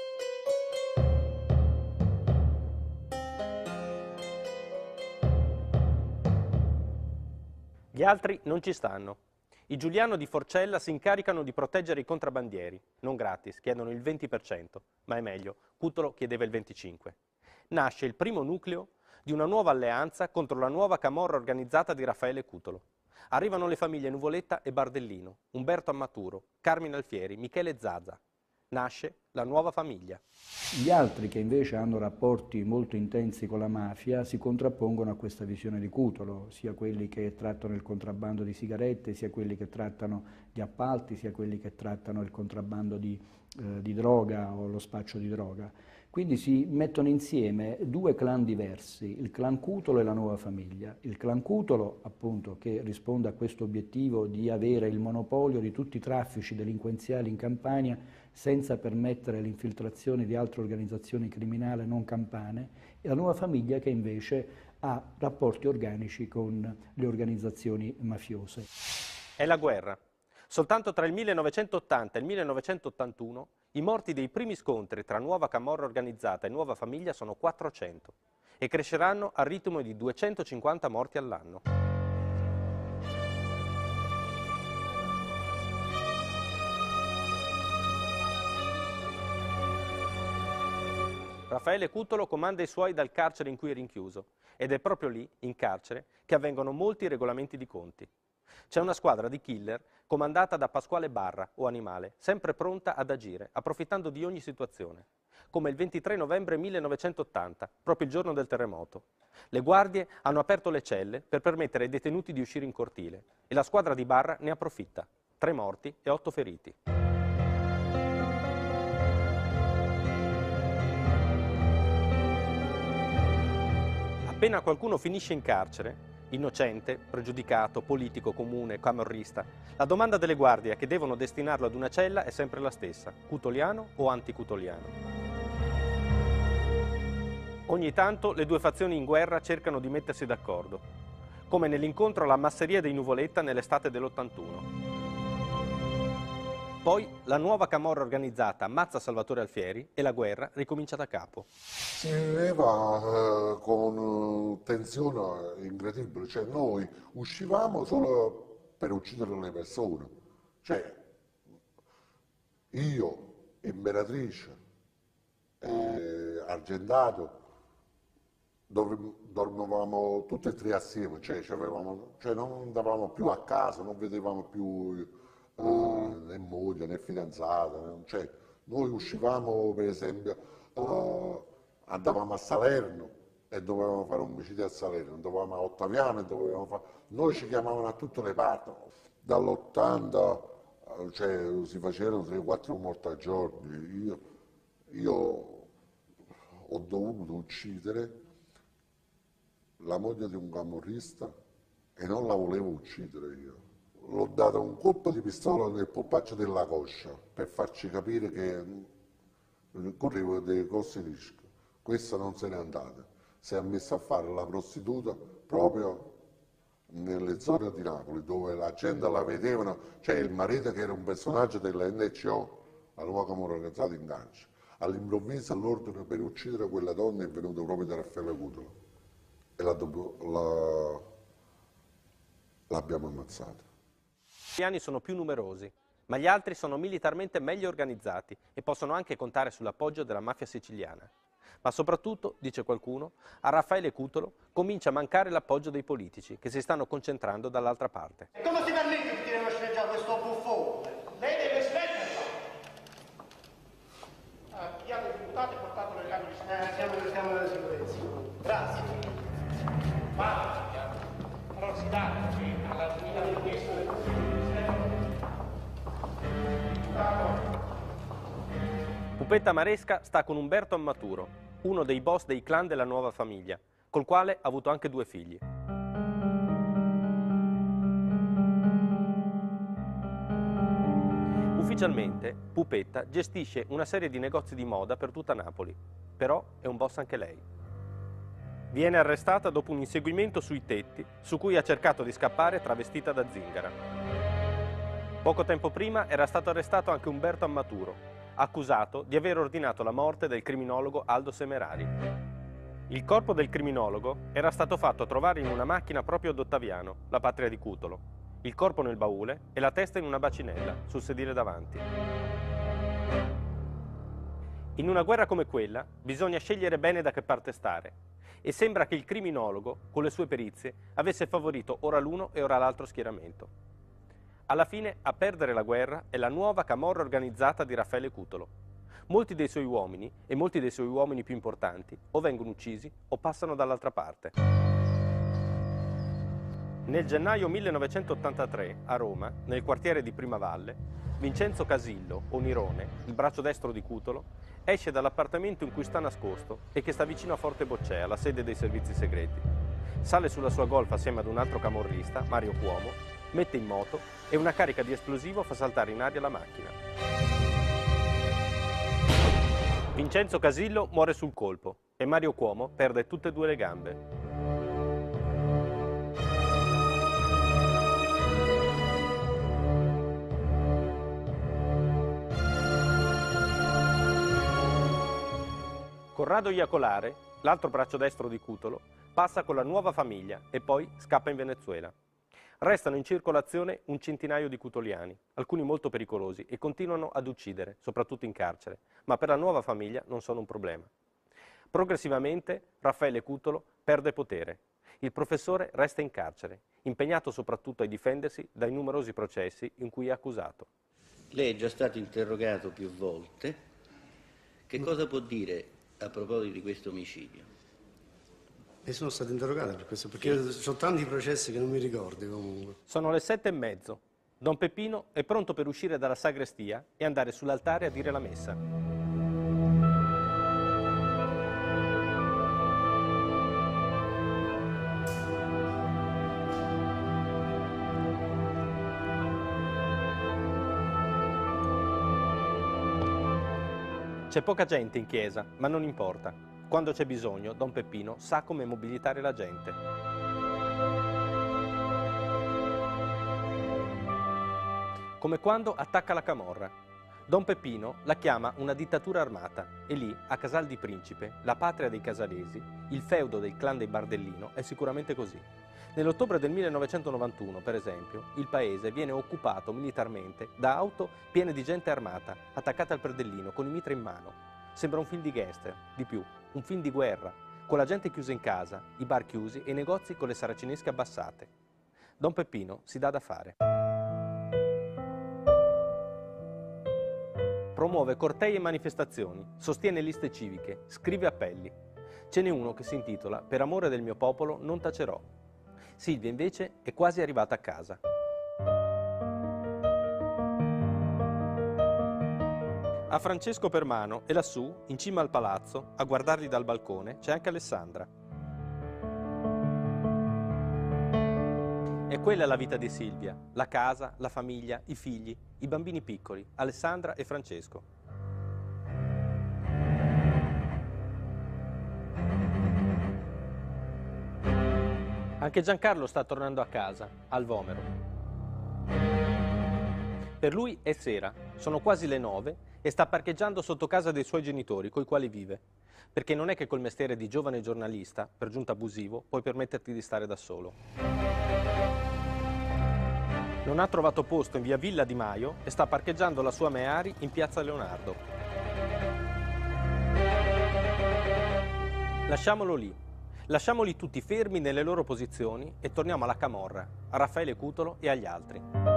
Gli altri non ci stanno. I Giuliano di Forcella si incaricano di proteggere i contrabbandieri, non gratis, chiedono il 20%, ma è meglio, Cutolo chiedeva il 25%. Nasce il primo nucleo di una nuova alleanza contro la nuova camorra organizzata di Raffaele Cutolo. Arrivano le famiglie Nuvoletta e Bardellino, Umberto Ammaturo, Carmine Alfieri, Michele Zazza. Nasce la nuova famiglia. Gli altri che invece hanno rapporti molto intensi con la mafia si contrappongono a questa visione di Cutolo, sia quelli che trattano il contrabbando di sigarette, sia quelli che trattano gli appalti, sia quelli che trattano il contrabbando di droga o lo spaccio di droga. Quindi si mettono insieme due clan diversi, il clan Cutolo e la nuova famiglia. Il clan Cutolo, appunto, che risponde a questo obiettivo di avere il monopolio di tutti i traffici delinquenziali in Campania senza permettere l'infiltrazione di altre organizzazioni criminali non campane, e la nuova famiglia che invece ha rapporti organici con le organizzazioni mafiose. È la guerra. Soltanto tra il 1980 e il 1981 i morti dei primi scontri tra nuova camorra organizzata e nuova famiglia sono 400 e cresceranno al ritmo di 250 morti all'anno. Raffaele Cutolo comanda i suoi dal carcere in cui è rinchiuso ed è proprio lì, in carcere, che avvengono molti regolamenti di conti. C'è una squadra di killer comandata da Pasquale Barra, o Animale, sempre pronta ad agire, approfittando di ogni situazione. Come il 23 novembre 1980, proprio il giorno del terremoto. Le guardie hanno aperto le celle per permettere ai detenuti di uscire in cortile e la squadra di Barra ne approfitta. 3 morti e 8 feriti. Appena qualcuno finisce in carcere, innocente, pregiudicato, politico, comune, camorrista, la domanda delle guardie che devono destinarlo ad una cella è sempre la stessa: cutoliano o anticutoliano? Ogni tanto le due fazioni in guerra cercano di mettersi d'accordo, come nell'incontro alla masseria dei Nuvoletta nell'estate dell'81. Poi la nuova camorra organizzata ammazza Salvatore Alfieri e la guerra ricomincia da capo. Si viveva con tensione incredibile, cioè noi uscivamo solo per uccidere le persone, cioè io, Imperatrice, Argentato, dormivamo tutti e tre assieme, cioè non andavamo più a casa, non vedevamo più né moglie né fidanzata, cioè noi uscivamo per esempio, andavamo a Salerno e dovevamo fare un omicidio a Salerno, dovevamo a Ottaviano e dovevamo fare, noi ci chiamavano a tutte le parti, dall'80 cioè, si facevano 3-4 morti al giorno, io ho dovuto uccidere la moglie di un camorrista e non la volevo uccidere io. L'ho dato un colpo di pistola nel polpaccio della coscia per farci capire che correvo dei grossi rischi. Questa non se n'è andata. Si è messa a fare la prostituta proprio nelle zone di Napoli, dove la gente la vedevano, cioè il marito che era un personaggio della NCO, la nuova camorra organizzata in carcere. All'improvviso l'ordine per uccidere quella donna è venuto proprio da Raffaele Cutolo e l'abbiamo ammazzata. Gli italiani sono più numerosi, ma gli altri sono militarmente meglio organizzati e possono anche contare sull'appoggio della mafia siciliana. Ma soprattutto, dice qualcuno, a Raffaele Cutolo comincia a mancare l'appoggio dei politici che si stanno concentrando dall'altra parte. Come si permette di dire sceneggiare questo buffone? Lei deve smetterlo! Chiamo il deputato e portatelo nel campo di sicurezza. Siamo nella sicurezza. Grazie. Ma non si dà alla finita del questo. Pupetta Maresca sta con Umberto Ammaturo, uno dei boss dei clan della nuova famiglia, col quale ha avuto anche 2 figli. Ufficialmente, Pupetta gestisce una serie di negozi di moda per tutta Napoli, però è un boss anche lei. Viene arrestata dopo un inseguimento sui tetti, su cui ha cercato di scappare travestita da zingara. Poco tempo prima era stato arrestato anche Umberto Ammaturo, accusato di aver ordinato la morte del criminologo Aldo Semerari. Il corpo del criminologo era stato fatto trovare in una macchina proprio ad Ottaviano, la patria di Cutolo, il corpo nel baule e la testa in una bacinella, sul sedile davanti. In una guerra come quella bisogna scegliere bene da che parte stare e sembra che il criminologo, con le sue perizie, avesse favorito ora l'uno e ora l'altro schieramento. Alla fine a perdere la guerra è la nuova camorra organizzata di Raffaele Cutolo. Molti dei suoi uomini e molti dei suoi uomini più importanti o vengono uccisi o passano dall'altra parte. Nel gennaio 1983 a Roma, nel quartiere di Primavalle, Vincenzo Casillo, o Nirone, il braccio destro di Cutolo, esce dall'appartamento in cui sta nascosto e che sta vicino a Forte Boccea, la sede dei servizi segreti. Sale sulla sua Golf assieme ad un altro camorrista, Mario Cuomo, mette in moto e una carica di esplosivo fa saltare in aria la macchina. Vincenzo Casillo muore sul colpo e Mario Cuomo perde tutte e 2 le gambe. Corrado Iacolare, l'altro braccio destro di Cutolo, passa con la nuova famiglia e poi scappa in Venezuela. Restano in circolazione un centinaio di cutoliani, alcuni molto pericolosi, e continuano ad uccidere, soprattutto in carcere, ma per la nuova famiglia non sono un problema. Progressivamente Raffaele Cutolo perde potere. Il professore resta in carcere. impegnato soprattutto a difendersi dai numerosi processi in cui è accusato. Lei è già stato interrogato più volte. Che cosa può dire a proposito di questo omicidio? E sono stato interrogato per questo, perché ho tanti processi che non mi ricordo comunque. Sono le 7:30. Don Peppino è pronto per uscire dalla sagrestia e andare sull'altare a dire la messa. C'è poca gente in chiesa, ma non importa. Quando c'è bisogno, Don Peppino sa come mobilitare la gente. Come quando attacca la camorra. Don Peppino la chiama una dittatura armata e lì, a Casal di Principe, la patria dei casalesi, il feudo del clan dei Bardellino, è sicuramente così. Nell'ottobre del 1991, per esempio, il paese viene occupato militarmente da auto piene di gente armata, attaccate al predellino, con i mitra in mano. Sembra un film di gangster, di più, un film di guerra, con la gente chiusa in casa, i bar chiusi e i negozi con le saracinesche abbassate. Don Peppino si dà da fare. Promuove cortei e manifestazioni, sostiene liste civiche, scrive appelli. Ce n'è uno che si intitola "Per amore del mio popolo non tacerò". Silvia invece è quasi arrivata a casa. Ha Francesco per mano e lassù, in cima al palazzo, a guardarli dal balcone, c'è anche Alessandra. È quella la vita di Silvia, la casa, la famiglia, i figli, i bambini piccoli, Alessandra e Francesco. Anche Giancarlo sta tornando a casa, al Vomero. Per lui è sera, sono quasi le 9 e sta parcheggiando sotto casa dei suoi genitori, coi quali vive. Perché non è che col mestiere di giovane giornalista, per giunta abusivo, puoi permetterti di stare da solo. Non ha trovato posto in via Villa Di Maio e sta parcheggiando la sua Meari in piazza Leonardo. Lasciamolo lì. Lasciamoli tutti fermi nelle loro posizioni e torniamo alla camorra, a Raffaele Cutolo e agli altri.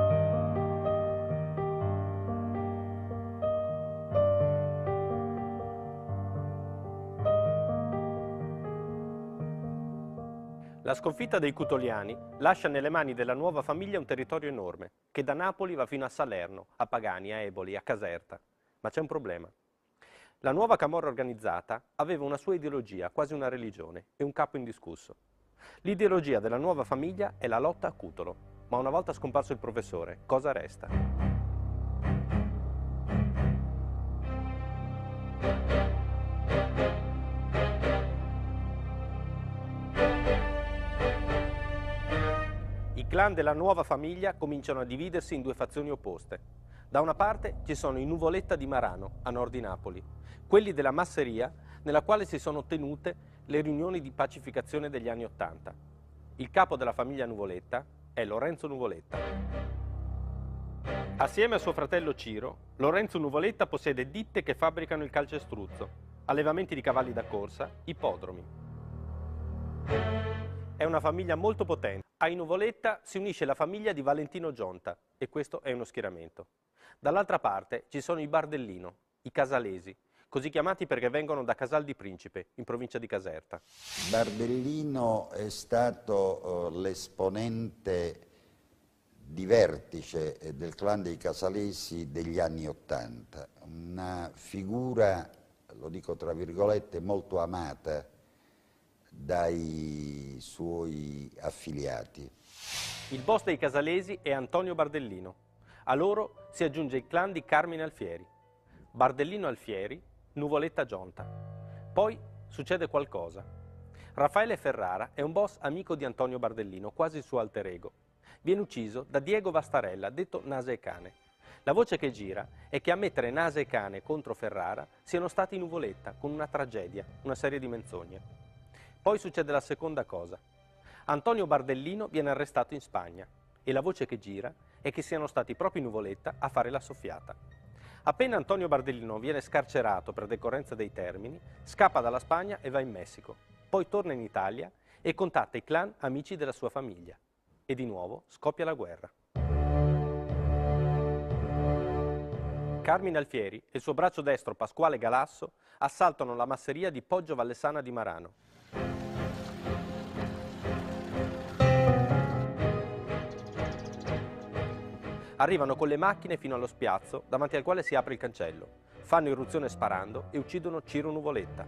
La sconfitta dei cutoliani lascia nelle mani della nuova famiglia un territorio enorme, che da Napoli va fino a Salerno, a Pagani, a Eboli, a Caserta. Ma c'è un problema. La nuova camorra organizzata aveva una sua ideologia, quasi una religione, e un capo indiscusso. L'ideologia della nuova famiglia è la lotta a Cutolo, ma una volta scomparso il professore, cosa resta? I clan della nuova famiglia cominciano a dividersi in due fazioni opposte. Da una parte ci sono i Nuvoletta di Marano, a nord di Napoli, quelli della masseria nella quale si sono tenute le riunioni di pacificazione degli anni '80. Il capo della famiglia Nuvoletta è Lorenzo Nuvoletta. Assieme a suo fratello Ciro, Lorenzo Nuvoletta possiede ditte che fabbricano il calcestruzzo, allevamenti di cavalli da corsa, ippodromi. È una famiglia molto potente. Ai Nuvoletta si unisce la famiglia di Valentino Gionta e questo è uno schieramento. Dall'altra parte ci sono i Bardellino, i casalesi, così chiamati perché vengono da Casal di Principe, in provincia di Caserta. Bardellino è stato l'esponente di vertice del clan dei casalesi degli anni '80, una figura, lo dico tra virgolette, molto amata dai suoi affiliati. Il boss dei casalesi è Antonio Bardellino. A loro si aggiunge il clan di Carmine Alfieri. Bardellino Alfieri, Nuvoletta Gionta. Poi succede qualcosa. Raffaele Ferrara è un boss amico di Antonio Bardellino, quasi il suo alter ego. Viene ucciso da Diego Vastarella, detto Nase e Cane. La voce che gira è che a mettere Nase e Cane contro Ferrara siano stati Nuvoletta, con una tragedia, una serie di menzogne. Poi succede la seconda cosa. Antonio Bardellino viene arrestato in Spagna e la voce che gira è che siano stati proprio i Nuvoletta a fare la soffiata. Appena Antonio Bardellino viene scarcerato per decorrenza dei termini, scappa dalla Spagna e va in Messico. Poi torna in Italia e contatta i clan amici della sua famiglia. e di nuovo scoppia la guerra. Carmine Alfieri e il suo braccio destro Pasquale Galasso assaltano la masseria di Poggio Vallesana di Marano. Arrivano con le macchine fino allo spiazzo davanti al quale si apre il cancello, fanno irruzione sparando e uccidono Ciro Nuvoletta.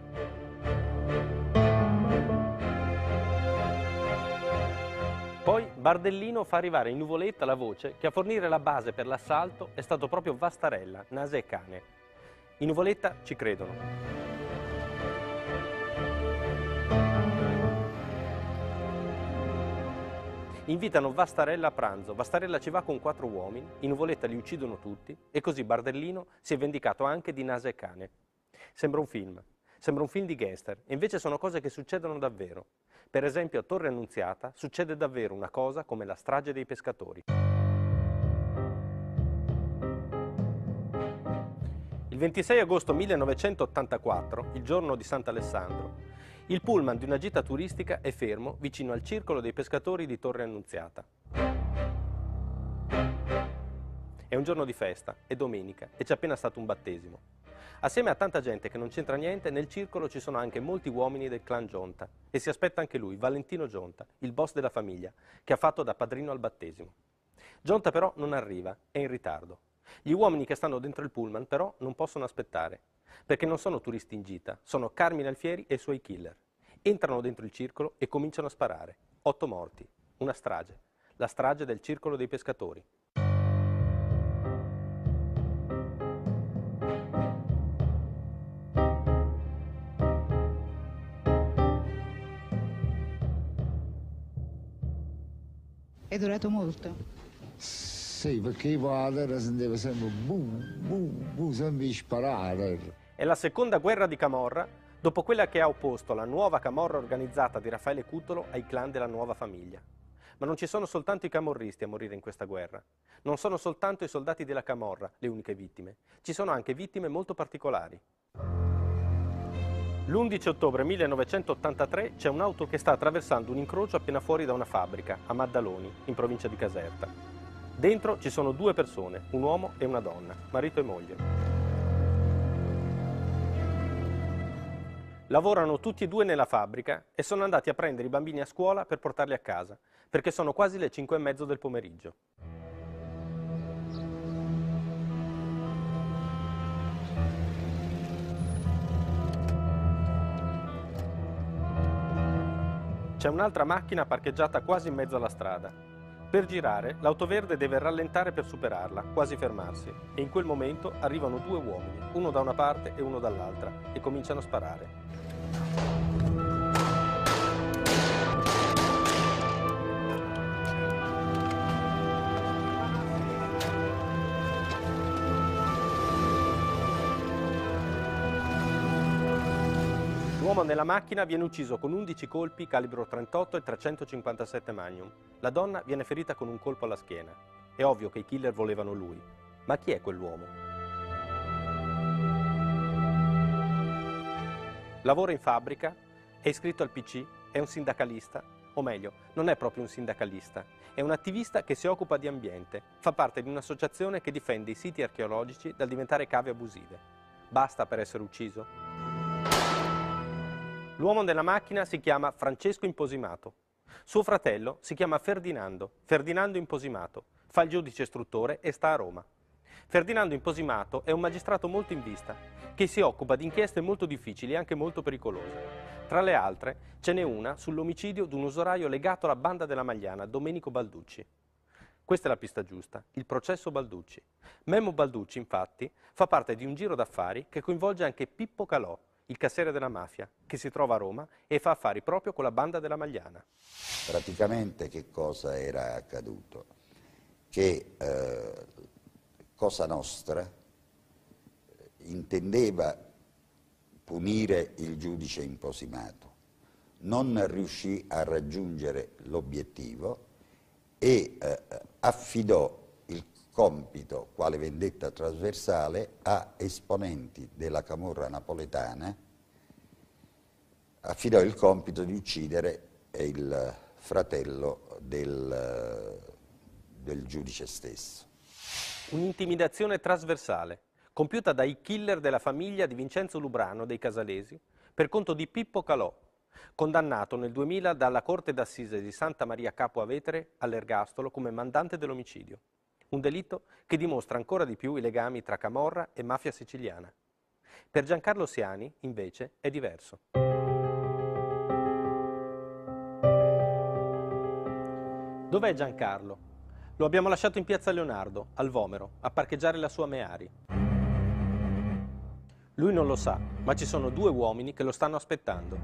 Poi Bardellino fa arrivare in Nuvoletta la voce che a fornire la base per l'assalto è stato proprio Vastarella, Nase e Cane. In Nuvoletta ci credono. Invitano Vastarella a pranzo, Vastarella ci va con 4 uomini, in Nuvoletta li uccidono tutti e così Bardellino si è vendicato anche di Nase e Cane. Sembra un film di gangster e invece sono cose che succedono davvero. Per esempio a Torre Annunziata succede davvero una cosa come la strage dei pescatori. Il 26 agosto 1984, il giorno di Sant'Alessandro, il pullman di una gita turistica è fermo vicino al circolo dei pescatori di Torre Annunziata. È un giorno di festa, è domenica e c'è appena stato un battesimo. Assieme a tanta gente che non c'entra niente, nel circolo ci sono anche molti uomini del clan Gionta e si aspetta anche lui, Valentino Gionta, il boss della famiglia, che ha fatto da padrino al battesimo. Gionta però non arriva, è in ritardo. Gli uomini che stanno dentro il pullman però non possono aspettare, perché non sono turisti in gita, sono Carmine Alfieri e i suoi killer. Entrano dentro il circolo e cominciano a sparare. 8 morti, una strage, la strage del circolo dei pescatori. È durato molto? Sì, perché io a terra sentivo sempre boom, boom, boom, sempre sparare. È la seconda guerra di Camorra, dopo quella che ha opposto la nuova camorra organizzata di Raffaele Cutolo ai clan della nuova famiglia. Ma non ci sono soltanto i camorristi a morire in questa guerra. Non sono soltanto i soldati della camorra le uniche vittime. Ci sono anche vittime molto particolari. L'11 ottobre 1983 c'è un'auto che sta attraversando un incrocio appena fuori da una fabbrica, a Maddaloni, in provincia di Caserta. Dentro ci sono 2 persone, un uomo e una donna, marito e moglie. Lavorano tutti e 2 nella fabbrica e sono andati a prendere i bambini a scuola per portarli a casa, perché sono quasi le 5:30 del pomeriggio. C'è un'altra macchina parcheggiata quasi in mezzo alla strada. Per girare, l'auto verde deve rallentare per superarla, quasi fermarsi, e in quel momento arrivano 2 uomini, uno da una parte e uno dall'altra, e cominciano a sparare. L'uomo nella macchina viene ucciso con 11 colpi calibro 38 e 357 Magnum. La donna viene ferita con un colpo alla schiena. È ovvio che i killer volevano lui. Ma chi è quell'uomo? Lavora in fabbrica, è iscritto al PC, è un sindacalista, o meglio, non è proprio un sindacalista, è un attivista che si occupa di ambiente, fa parte di un'associazione che difende i siti archeologici dal diventare cave abusive. Basta per essere ucciso? L'uomo nella macchina si chiama Francesco Imposimato. Suo fratello si chiama Ferdinando Imposimato, fa il giudice istruttore e sta a Roma. Ferdinando Imposimato è un magistrato molto in vista, che si occupa di inchieste molto difficili e anche molto pericolose. Tra le altre ce n'è una sull'omicidio di un usuraio legato alla banda della Magliana, Domenico Balducci. Questa è la pista giusta, il processo Balducci. Memmo Balducci, infatti, fa parte di un giro d'affari che coinvolge anche Pippo Calò, il cassiere della mafia, che si trova a Roma e fa affari proprio con la banda della Magliana. Praticamente che cosa era accaduto? Che Cosa Nostra intendeva punire il giudice Imposimato, non riuscì a raggiungere l'obiettivo e affidò il compito, quale vendetta trasversale, a esponenti della camorra napoletana, affidò il compito di uccidere il fratello del giudice stesso. Un'intimidazione trasversale, compiuta dai killer della famiglia di Vincenzo Lubrano dei Casalesi per conto di Pippo Calò, condannato nel 2000 dalla Corte d'Assise di Santa Maria Capua Vetere all'ergastolo come mandante dell'omicidio. Un delitto che dimostra ancora di più i legami tra camorra e mafia siciliana. Per Giancarlo Siani, invece, è diverso. Dov'è Giancarlo? Lo abbiamo lasciato in piazza Leonardo, al Vomero, a parcheggiare la sua Meari. Lui non lo sa, ma ci sono 2 uomini che lo stanno aspettando.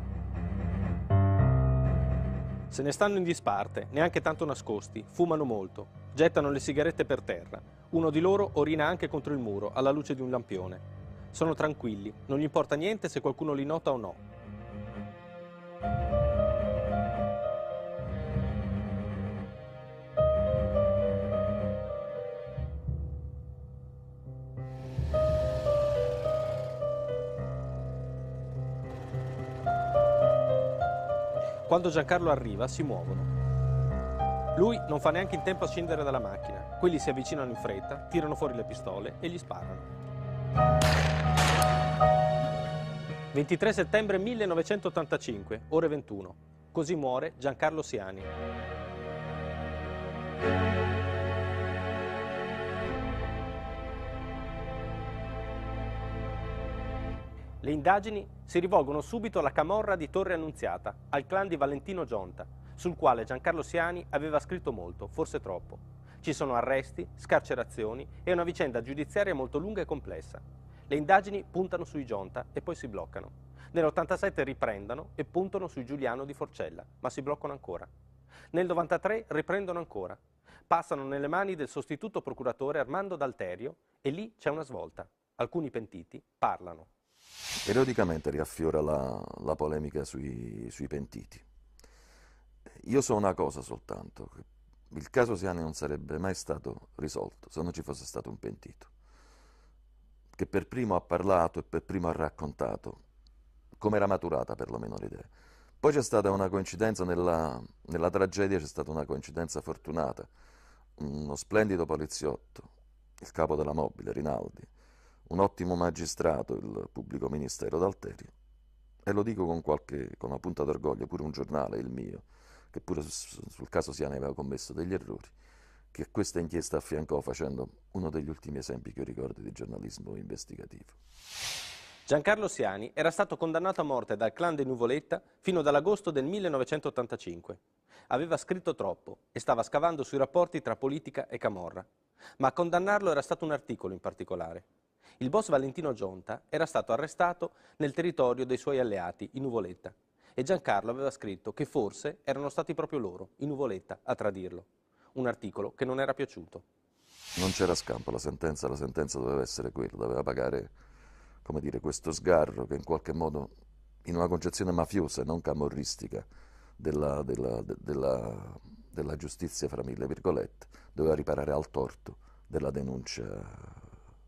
Se ne stanno in disparte, neanche tanto nascosti, fumano molto, gettano le sigarette per terra. Uno di loro orina anche contro il muro, alla luce di un lampione. Sono tranquilli, non gli importa niente se qualcuno li nota o no. Quando Giancarlo arriva, si muovono. Lui non fa neanche in tempo a scendere dalla macchina. Quelli si avvicinano in fretta, tirano fuori le pistole e gli sparano. 23 settembre 1985, ore 21. Così muore Giancarlo Siani. Le indagini si rivolgono subito alla camorra di Torre Annunziata, al clan di Valentino Gionta, sul quale Giancarlo Siani aveva scritto molto, forse troppo. Ci sono arresti, scarcerazioni e una vicenda giudiziaria molto lunga e complessa. Le indagini puntano sui Gionta e poi si bloccano. Nell'87 riprendono e puntano sui Giuliano di Forcella, ma si bloccano ancora. Nel 93 riprendono ancora. Passano nelle mani del sostituto procuratore Armando D'Alterio e lì c'è una svolta. Alcuni pentiti parlano. Periodicamente riaffiora la polemica sui pentiti. Io so una cosa soltanto, il caso Siani non sarebbe mai stato risolto se non ci fosse stato un pentito, che per primo ha parlato e per primo ha raccontato come era maturata perlomeno l'idea. Poi c'è stata una coincidenza, nella tragedia c'è stata una coincidenza fortunata, uno splendido poliziotto, il capo della mobile, Rinaldi, un ottimo magistrato, il pubblico ministero D'Alterio, e lo dico con una punta d'orgoglio, pure un giornale, il mio, che pure sul caso Siani aveva commesso degli errori, che questa inchiesta affiancò facendo uno degli ultimi esempi che io ricordo di giornalismo investigativo. Giancarlo Siani era stato condannato a morte dal clan dei Nuvoletta fino dall'agosto del 1985. Aveva scritto troppo e stava scavando sui rapporti tra politica e camorra, ma a condannarlo era stato un articolo in particolare. Il boss Valentino Gionta era stato arrestato nel territorio dei suoi alleati, i Nuvoletta, e Giancarlo aveva scritto che forse erano stati proprio loro, i Nuvoletta, a tradirlo. Un articolo che non era piaciuto. Non c'era scampo, la sentenza doveva essere quella, doveva pagare, come dire, questo sgarro che in qualche modo, in una concezione mafiosa e non camorristica della giustizia, fra mille virgolette, doveva riparare al torto della denuncia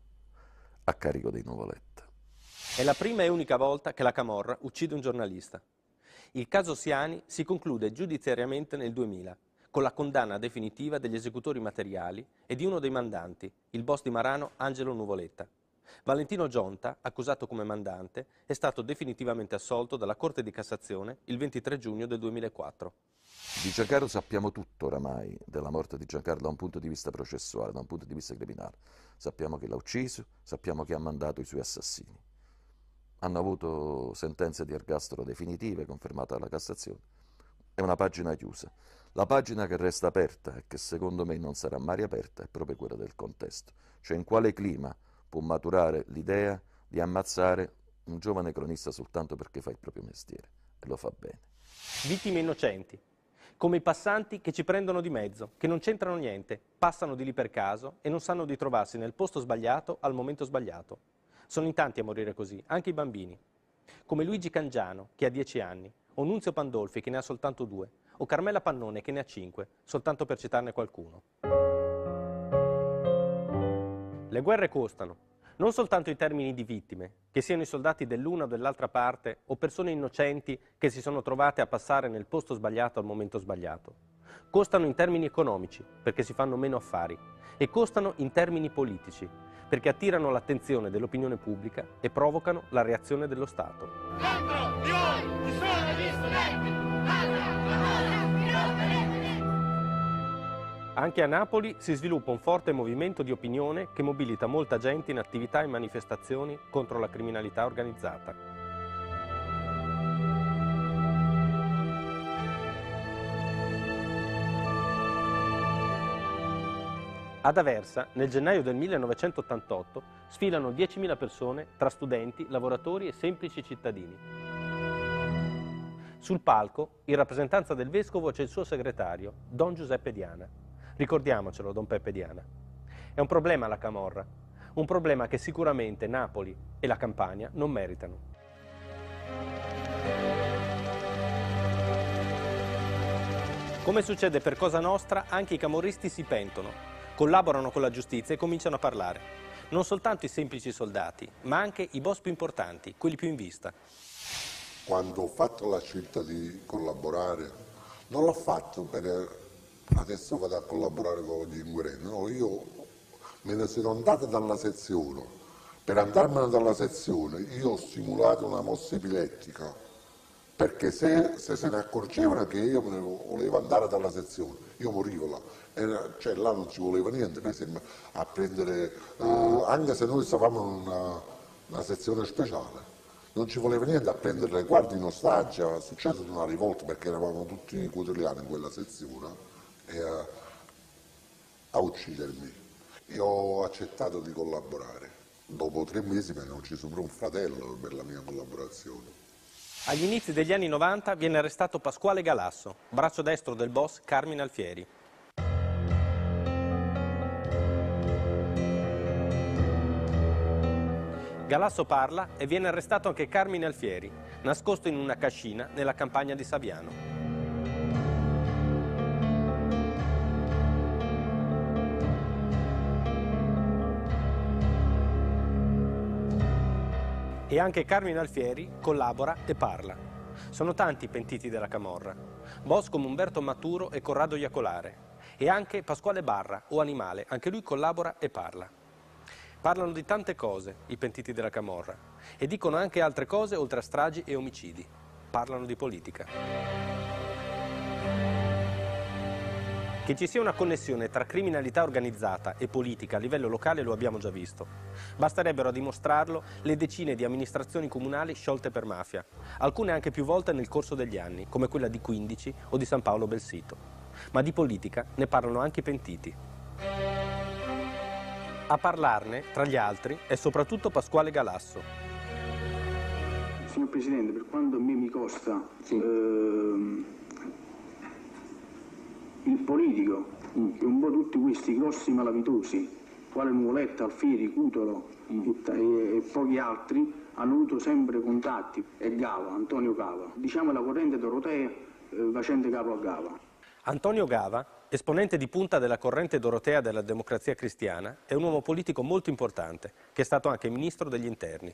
a carico dei Nuvoletta. È la prima e unica volta che la camorra uccide un giornalista. Il caso Siani si conclude giudiziariamente nel 2000, con la condanna definitiva degli esecutori materiali e di uno dei mandanti, il boss di Marano Angelo Nuvoletta. Valentino Gionta, accusato come mandante, è stato definitivamente assolto dalla Corte di Cassazione il 23 giugno del 2004. Di Giancarlo sappiamo tutto oramai, della morte di Giancarlo da un punto di vista processuale, da un punto di vista criminale. Sappiamo chi l'ha ucciso, sappiamo chi ha mandato i suoi assassini. Hanno avuto sentenze di ergastolo definitive, confermate dalla Cassazione. È una pagina chiusa. La pagina che resta aperta e che secondo me non sarà mai aperta è proprio quella del contesto. Cioè in quale clima può maturare l'idea di ammazzare un giovane cronista soltanto perché fa il proprio mestiere, e lo fa bene. Vittime innocenti, come i passanti che ci prendono di mezzo, che non c'entrano niente, passano di lì per caso e non sanno di trovarsi nel posto sbagliato al momento sbagliato. Sono in tanti a morire così, anche i bambini. Come Luigi Cangiano, che ha 10 anni, o Nunzio Pandolfi, che ne ha soltanto 2, o Carmela Pannone, che ne ha 5, soltanto per citarne qualcuno. Le guerre costano, non soltanto in termini di vittime, che siano i soldati dell'una o dell'altra parte o persone innocenti che si sono trovate a passare nel posto sbagliato al momento sbagliato, Costano in termini economici, perché si fanno meno affari, e costano in termini politici, perché attirano l'attenzione dell'opinione pubblica e provocano la reazione dello Stato. Contro di voi ci sono gli studenti! Anche a Napoli si sviluppa un forte movimento di opinione che mobilita molta gente in attività e manifestazioni contro la criminalità organizzata. Ad Aversa, nel gennaio del 1988, sfilano 10.000 persone tra studenti, lavoratori e semplici cittadini. Sul palco, in rappresentanza del vescovo, c'è il suo segretario, Don Giuseppe Diana. Ricordiamocelo, Don Peppe Diana. È un problema la camorra, un problema che sicuramente Napoli e la Campania non meritano. Come succede per Cosa Nostra, anche i camorristi si pentono, collaborano con la giustizia e cominciano a parlare. Non soltanto i semplici soldati, ma anche i boss più importanti, quelli più in vista. Quando ho fatto la scelta di collaborare, non l'ho fatto per adesso vado a collaborare con gli inquirenti, no, io me ne sono andato dalla sezione. Per andarmene dalla sezione io ho simulato una mossa epilettica, perché se ne accorgevano che io volevo andare dalla sezione, io morivo là. Cioè là non ci voleva niente, mi sembra, a prendere, anche se noi stavamo in una sezione speciale, non ci voleva niente a prendere le guardie in ostaggio, è successo una rivolta perché eravamo tutti quotidiani in quella sezione e a uccidermi. Io ho accettato di collaborare, dopo 3 mesi mi hanno ucciso pure un fratello per la mia collaborazione. Agli inizi degli anni 90 viene arrestato Pasquale Galasso, braccio destro del boss Carmine Alfieri. Galasso parla e viene arrestato anche Carmine Alfieri, nascosto in una cascina nella campagna di Saviano. E anche Carmine Alfieri collabora e parla. Sono tanti i pentiti della camorra, boss come Umberto Maturo e Corrado Iacolare, e anche Pasquale Barra o Animale, anche lui collabora e parla. Parlano di tante cose, i pentiti della camorra, e dicono anche altre cose oltre a stragi e omicidi. Parlano di politica. Che ci sia una connessione tra criminalità organizzata e politica a livello locale lo abbiamo già visto. Basterebbero a dimostrarlo le decine di amministrazioni comunali sciolte per mafia, alcune anche più volte nel corso degli anni, come quella di Quindici o di San Paolo Belsito. Ma di politica ne parlano anche i pentiti. A parlarne, tra gli altri, è soprattutto Pasquale Galasso. Signor Presidente, per quanto mi costa, il politico, che un po' tutti questi grossi malavitosi, quale Nuvoletta, Alfieri, Cutolo e pochi altri, hanno avuto sempre contatti, e Gava, Antonio Gava, diciamo la corrente dorotea facente capo a Gava. Antonio Gava, esponente di punta della corrente dorotea della Democrazia Cristiana, è un uomo politico molto importante, che è stato anche ministro degli interni.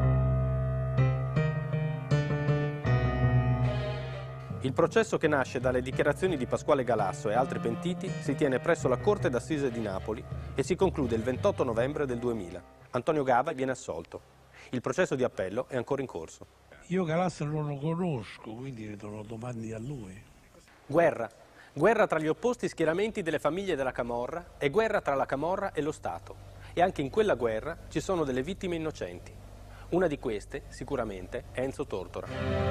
Il processo, che nasce dalle dichiarazioni di Pasquale Galasso e altri pentiti, si tiene presso la Corte d'Assise di Napoli e si conclude il 28 novembre del 2000. Antonio Gava viene assolto. Il processo di appello è ancora in corso. Io Galasso non lo conosco, quindi lo domandi a lui. Guerra. Guerra tra gli opposti schieramenti delle famiglie della camorra e guerra tra la camorra e lo Stato. E anche in quella guerra ci sono delle vittime innocenti. Una di queste, sicuramente, è Enzo Tortora.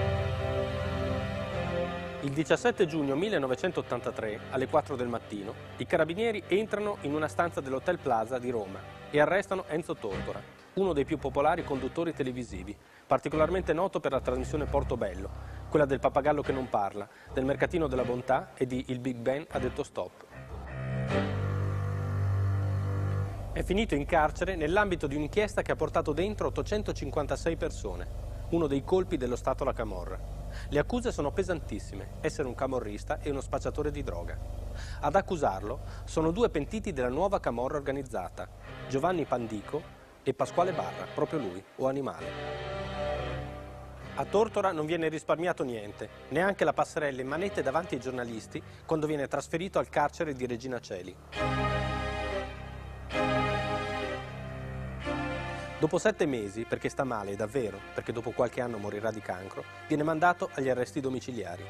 Il 17 giugno 1983, alle 4 del mattino, i carabinieri entrano in una stanza dell'Hotel Plaza di Roma e arrestano Enzo Tortora, uno dei più popolari conduttori televisivi, particolarmente noto per la trasmissione Portobello, quella del pappagallo che non parla, del Mercatino della Bontà e di Il Big Ben ha detto stop. È finito in carcere nell'ambito di un'inchiesta che ha portato dentro 856 persone, uno dei colpi dello Stato alla camorra. Le accuse sono pesantissime: essere un camorrista e uno spacciatore di droga. Ad accusarlo sono 2 pentiti della nuova camorra organizzata, Giovanni Pandico e Pasquale Barra, proprio lui, o Animale. A Tortora non viene risparmiato niente, neanche la passerella in manette davanti ai giornalisti quando viene trasferito al carcere di Regina Coeli. Dopo 7 mesi, perché sta male davvero, perché dopo qualche anno morirà di cancro, viene mandato agli arresti domiciliari.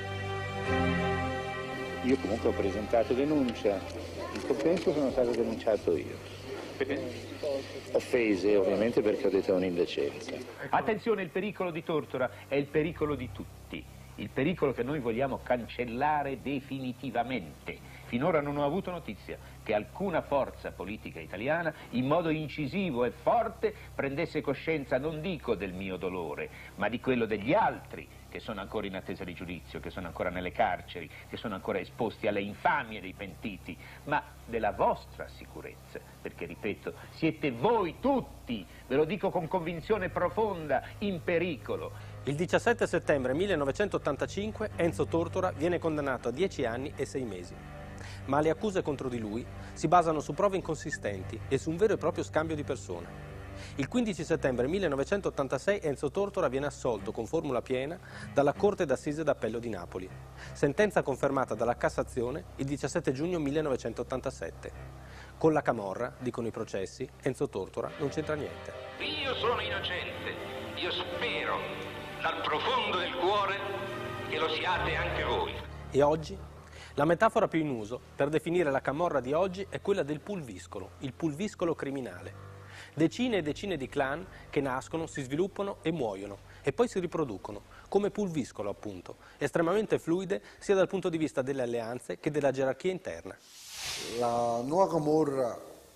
Io comunque ho presentato denuncia, in compenso sono stato denunciato io. Offese ovviamente perché ho detto un'indecenza. Attenzione, il pericolo di Tortora è il pericolo di tutti, il pericolo che noi vogliamo cancellare definitivamente. Finora non ho avuto notizia che alcuna forza politica italiana in modo incisivo e forte prendesse coscienza, non dico del mio dolore, ma di quello degli altri che sono ancora in attesa di giudizio, che sono ancora nelle carceri, che sono ancora esposti alle infamie dei pentiti, ma della vostra sicurezza, perché ripeto, siete voi tutti, ve lo dico con convinzione profonda, in pericolo. Il 17 settembre 1985 Enzo Tortora viene condannato a 10 anni e 6 mesi. Ma le accuse contro di lui si basano su prove inconsistenti e su un vero e proprio scambio di persone. Il 15 settembre 1986 Enzo Tortora viene assolto con formula piena dalla Corte d'Assise d'Appello di Napoli, sentenza confermata dalla Cassazione il 17 giugno 1987. Con la camorra, dicono i processi, Enzo Tortora non c'entra niente. Io sono innocente, io spero dal profondo del cuore che lo siate anche voi. E oggi? La metafora più in uso per definire la camorra di oggi è quella del pulviscolo, il pulviscolo criminale. Decine e decine di clan che nascono, si sviluppano e muoiono e poi si riproducono, come pulviscolo appunto, estremamente fluide sia dal punto di vista delle alleanze che della gerarchia interna. La nuova camorra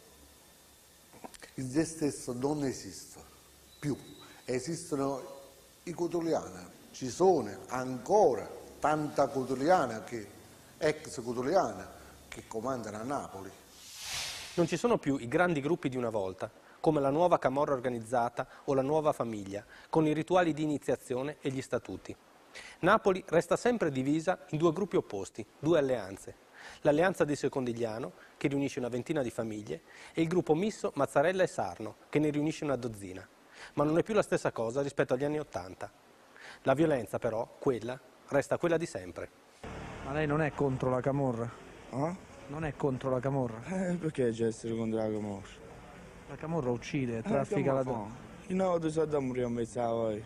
in se stesso non esiste più, esistono i cutoliani, ci sono ancora tanta cutoliana ex cutoliana che comandano a Napoli. Non ci sono più i grandi gruppi di una volta, come la nuova camorra organizzata o la nuova famiglia, con i rituali di iniziazione e gli statuti. Napoli resta sempre divisa in 2 gruppi opposti, 2 alleanze. L'alleanza di Secondigliano, che riunisce una ventina di famiglie, e il gruppo misto Mazzarella e Sarno, che ne riunisce una dozzina. Ma non è più la stessa cosa rispetto agli anni '80. La violenza, però, quella, resta quella di sempre. Ma lei non è contro la camorra? Non è contro la camorra? Perché c'è essere contro la camorra? La camorra uccide, traffica la donna. In auto sa da morire a mezza voi.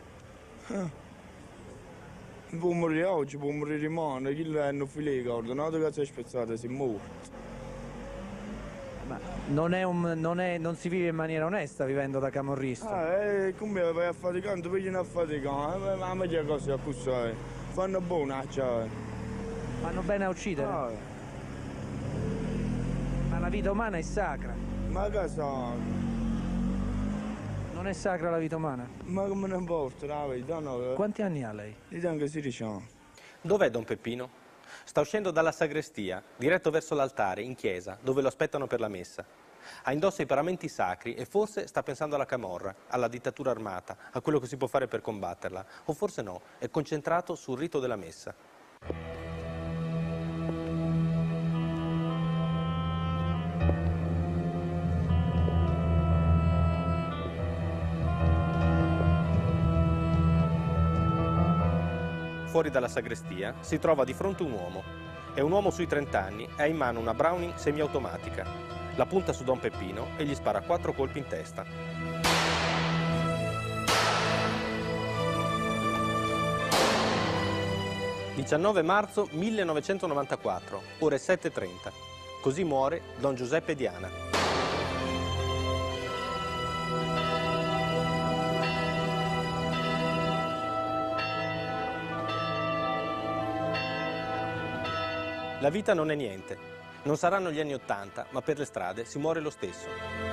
Può morire oggi, può morire domani, chi l'hanno figlio, un'auto che si è spezzata, si è morto. Ma non si vive in maniera onesta vivendo da camorrista. Come vai a faticare, tu vieni a faticare, ma che cose a cusare? Fanno buona, cioè. Fanno bene a uccidere? Ma la vita umana è sacra. Ma che sacra? Non è sacra la vita umana? Ma come ne importa la vita, no? Quanti anni ha lei? Io tengo 16 anni. Dov'è Don Peppino? Sta uscendo dalla sagrestia, diretto verso l'altare, in chiesa, dove lo aspettano per la messa. Ha indosso i paramenti sacri e forse sta pensando alla camorra, alla dittatura armata, a quello che si può fare per combatterla. O forse no, è concentrato sul rito della messa. Fuori dalla sagrestia si trova di fronte un uomo. È un uomo sui 30 anni e ha in mano una Browning semiautomatica. La punta su Don Peppino e gli spara 4 colpi in testa. «19 marzo 1994, ore 7:30. Così muore Don Giuseppe Diana». La vita non è niente. Non saranno gli anni '80, ma per le strade si muore lo stesso.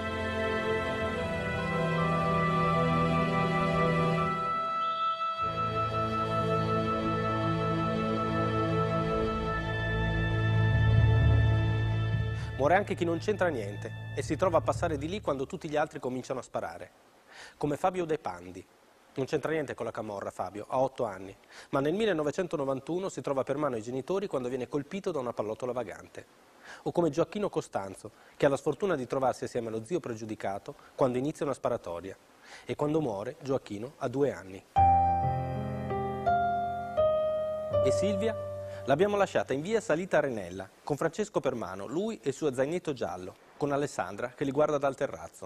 Muore anche chi non c'entra niente e si trova a passare di lì quando tutti gli altri cominciano a sparare. Come Fabio De Pandi. Non c'entra niente con la camorra Fabio, ha 8 anni, ma nel 1991 si trova per mano ai genitori quando viene colpito da una pallottola vagante. O come Gioacchino Costanzo, che ha la sfortuna di trovarsi assieme allo zio pregiudicato quando inizia una sparatoria. E quando muore, Gioacchino ha 2 anni. E Silvia? L'abbiamo lasciata in via Salita Arenella, con Francesco per mano, lui e il suo zainetto giallo, con Alessandra che li guarda dal terrazzo.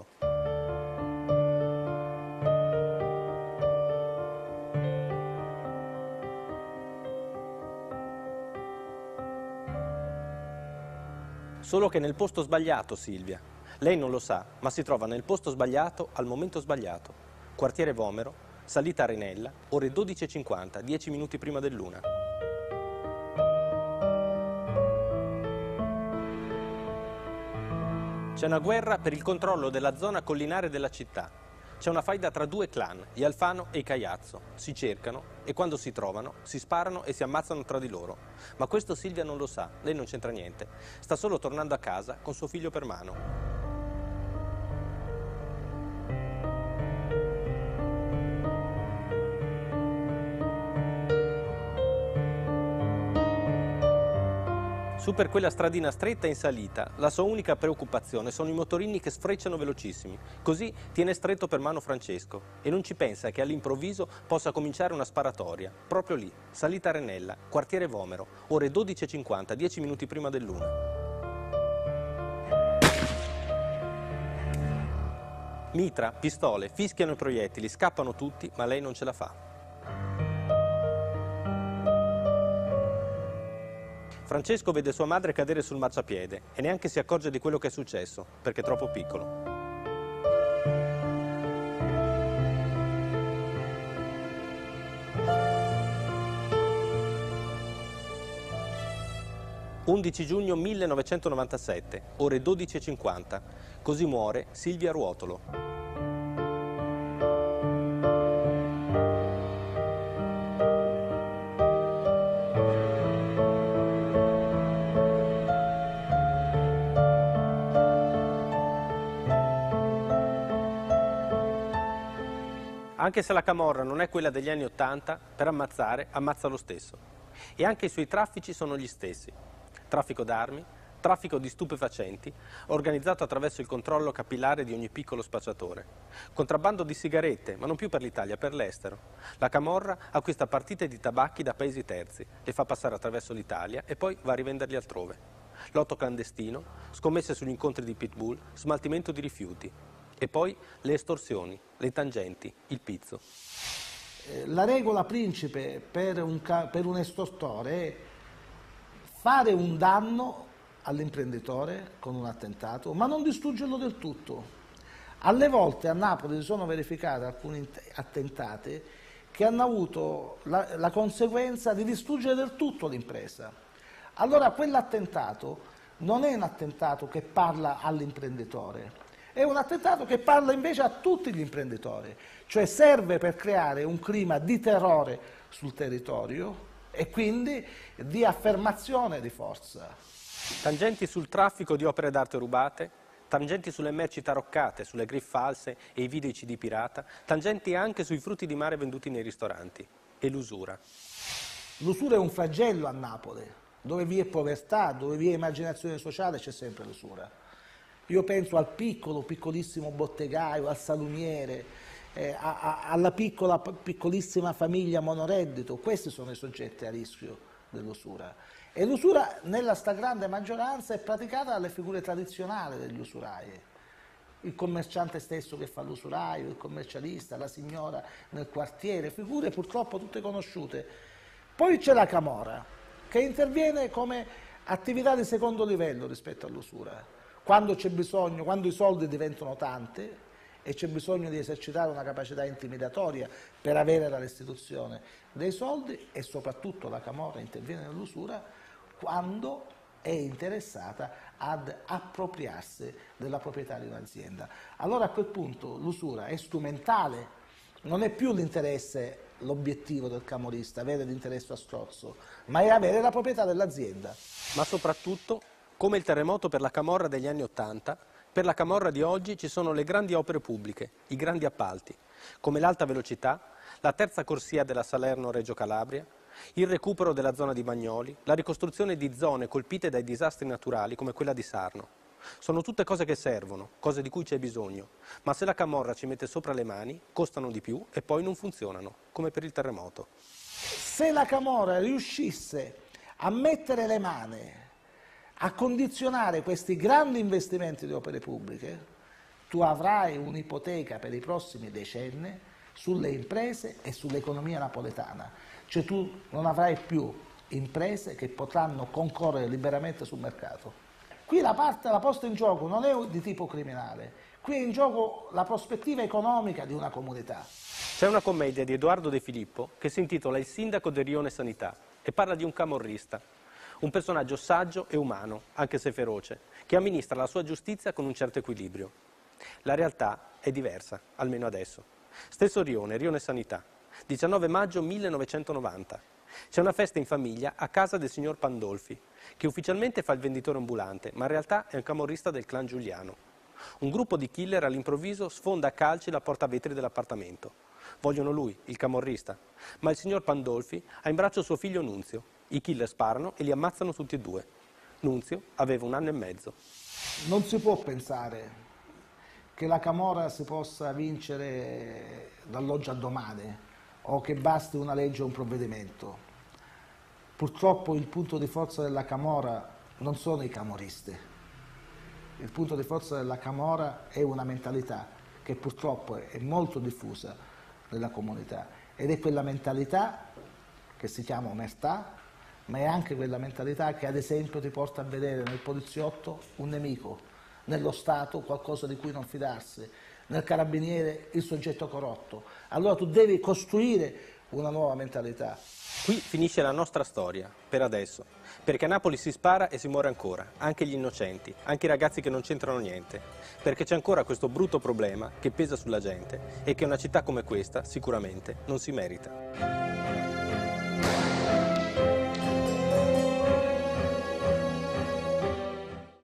Solo che nel posto sbagliato, Silvia. Lei non lo sa, ma si trova nel posto sbagliato al momento sbagliato. Quartiere Vomero, Salita Arenella, ore 12:50, 10 minuti prima dell'1. C'è una guerra per il controllo della zona collinare della città. C'è una faida tra due clan, gli Alfano e i Caiazzo. Si cercano e quando si trovano si sparano e si ammazzano tra di loro. Ma questo Silvia non lo sa, lei non c'entra niente. Sta solo tornando a casa con suo figlio per mano. Su per quella stradina stretta in salita, la sua unica preoccupazione sono i motorini che sfrecciano velocissimi. Così tiene stretto per mano Francesco e non ci pensa che all'improvviso possa cominciare una sparatoria. Proprio lì, Salita Arenella, quartiere Vomero, ore 12:50, 10 minuti prima dell'1. Mitra, pistole, fischiano i proiettili, scappano tutti, ma lei non ce la fa. Francesco vede sua madre cadere sul marciapiede e neanche si accorge di quello che è successo, perché è troppo piccolo. «11 giugno 1997, ore 12:50. Così muore Silvia Ruotolo». Anche se la camorra non è quella degli anni '80, per ammazzare ammazza lo stesso. E anche i suoi traffici sono gli stessi. Traffico d'armi, traffico di stupefacenti, organizzato attraverso il controllo capillare di ogni piccolo spacciatore. Contrabbando di sigarette, ma non più per l'Italia, per l'estero. La camorra acquista partite di tabacchi da paesi terzi, le fa passare attraverso l'Italia e poi va a rivenderli altrove. Lotto clandestino, scommesse sugli incontri di pitbull, smaltimento di rifiuti. E poi le estorsioni, le tangenti, il pizzo. La regola principe per un estortore è fare un danno all'imprenditore con un attentato, ma non distruggerlo del tutto. Alle volte a Napoli si sono verificati alcuni attentati che hanno avuto la conseguenza di distruggere del tutto l'impresa. Allora quell'attentato non è un attentato che parla all'imprenditore, è un attentato che parla invece a tutti gli imprenditori, cioè serve per creare un clima di terrore sul territorio e quindi di affermazione di forza. Tangenti sul traffico di opere d'arte rubate, tangenti sulle merci taroccate, sulle griffe false e i video CD pirata, tangenti anche sui frutti di mare venduti nei ristoranti. E l'usura. L'usura è un flagello a Napoli, dove vi è povertà, dove vi è immaginazione sociale, c'è sempre l'usura. Io penso al piccolissimo bottegaio, al salumiere, alla piccolissima famiglia monoreddito. Questi sono i soggetti a rischio dell'usura. E l'usura nella stragrande maggioranza è praticata dalle figure tradizionali degli usurai. Il commerciante stesso che fa l'usuraio, il commercialista, la signora nel quartiere, figure purtroppo tutte conosciute. Poi c'è la camorra, che interviene come attività di secondo livello rispetto all'usura. Quando c'è bisogno, quando i soldi diventano tanti e c'è bisogno di esercitare una capacità intimidatoria per avere la restituzione dei soldi, e soprattutto la camorra interviene nell'usura quando è interessata ad appropriarsi della proprietà di un'azienda. Allora a quel punto l'usura è strumentale, non è più l'interesse, l'obiettivo del camorrista, avere l'interesse a strozzo, ma è avere la proprietà dell'azienda. Ma soprattutto, come il terremoto per la camorra degli anni '80, per la camorra di oggi ci sono le grandi opere pubbliche, i grandi appalti, come l'alta velocità, la terza corsia della Salerno-Reggio Calabria, il recupero della zona di Bagnoli, la ricostruzione di zone colpite dai disastri naturali come quella di Sarno. Sono tutte cose che servono, cose di cui c'è bisogno, ma se la camorra ci mette sopra le mani, costano di più e poi non funzionano, come per il terremoto. Se la Camorra riuscisse a mettere le mani, a condizionare questi grandi investimenti di opere pubbliche, tu avrai un'ipoteca per i prossimi decenni sulle imprese e sull'economia napoletana. Cioè tu non avrai più imprese che potranno concorrere liberamente sul mercato. Qui la posta in gioco non è di tipo criminale, qui è in gioco la prospettiva economica di una comunità. C'è una commedia di Edoardo De Filippo che si intitola Il sindaco del Rione Sanità e parla di un camorrista, un personaggio saggio e umano, anche se feroce, che amministra la sua giustizia con un certo equilibrio. La realtà è diversa, almeno adesso. Stesso Rione Sanità, 19 maggio 1990. C'è una festa in famiglia a casa del signor Pandolfi, che ufficialmente fa il venditore ambulante, ma in realtà è un camorrista del clan Giuliano. Un gruppo di killer all'improvviso sfonda a calci la portavetri dell'appartamento. Vogliono lui, il camorrista, ma il signor Pandolfi ha in braccio suo figlio Nunzio. I killer sparano e li ammazzano tutti e due. Nunzio aveva 1 anno e mezzo. Non si può pensare che la Camorra si possa vincere dall'oggi al domani o che basti una legge o un provvedimento. Purtroppo il punto di forza della Camorra non sono i camorristi. Il punto di forza della Camorra è una mentalità che purtroppo è molto diffusa nella comunità ed è quella mentalità che si chiama omertà, ma è anche quella mentalità che ad esempio ti porta a vedere nel poliziotto un nemico, nello Stato qualcosa di cui non fidarsi, nel carabiniere il soggetto corrotto. Allora tu devi costruire una nuova mentalità. Qui finisce la nostra storia, per adesso, perché a Napoli si spara e si muore ancora, anche gli innocenti, anche i ragazzi che non c'entrano niente, perché c'è ancora questo brutto problema che pesa sulla gente e che una città come questa sicuramente non si merita.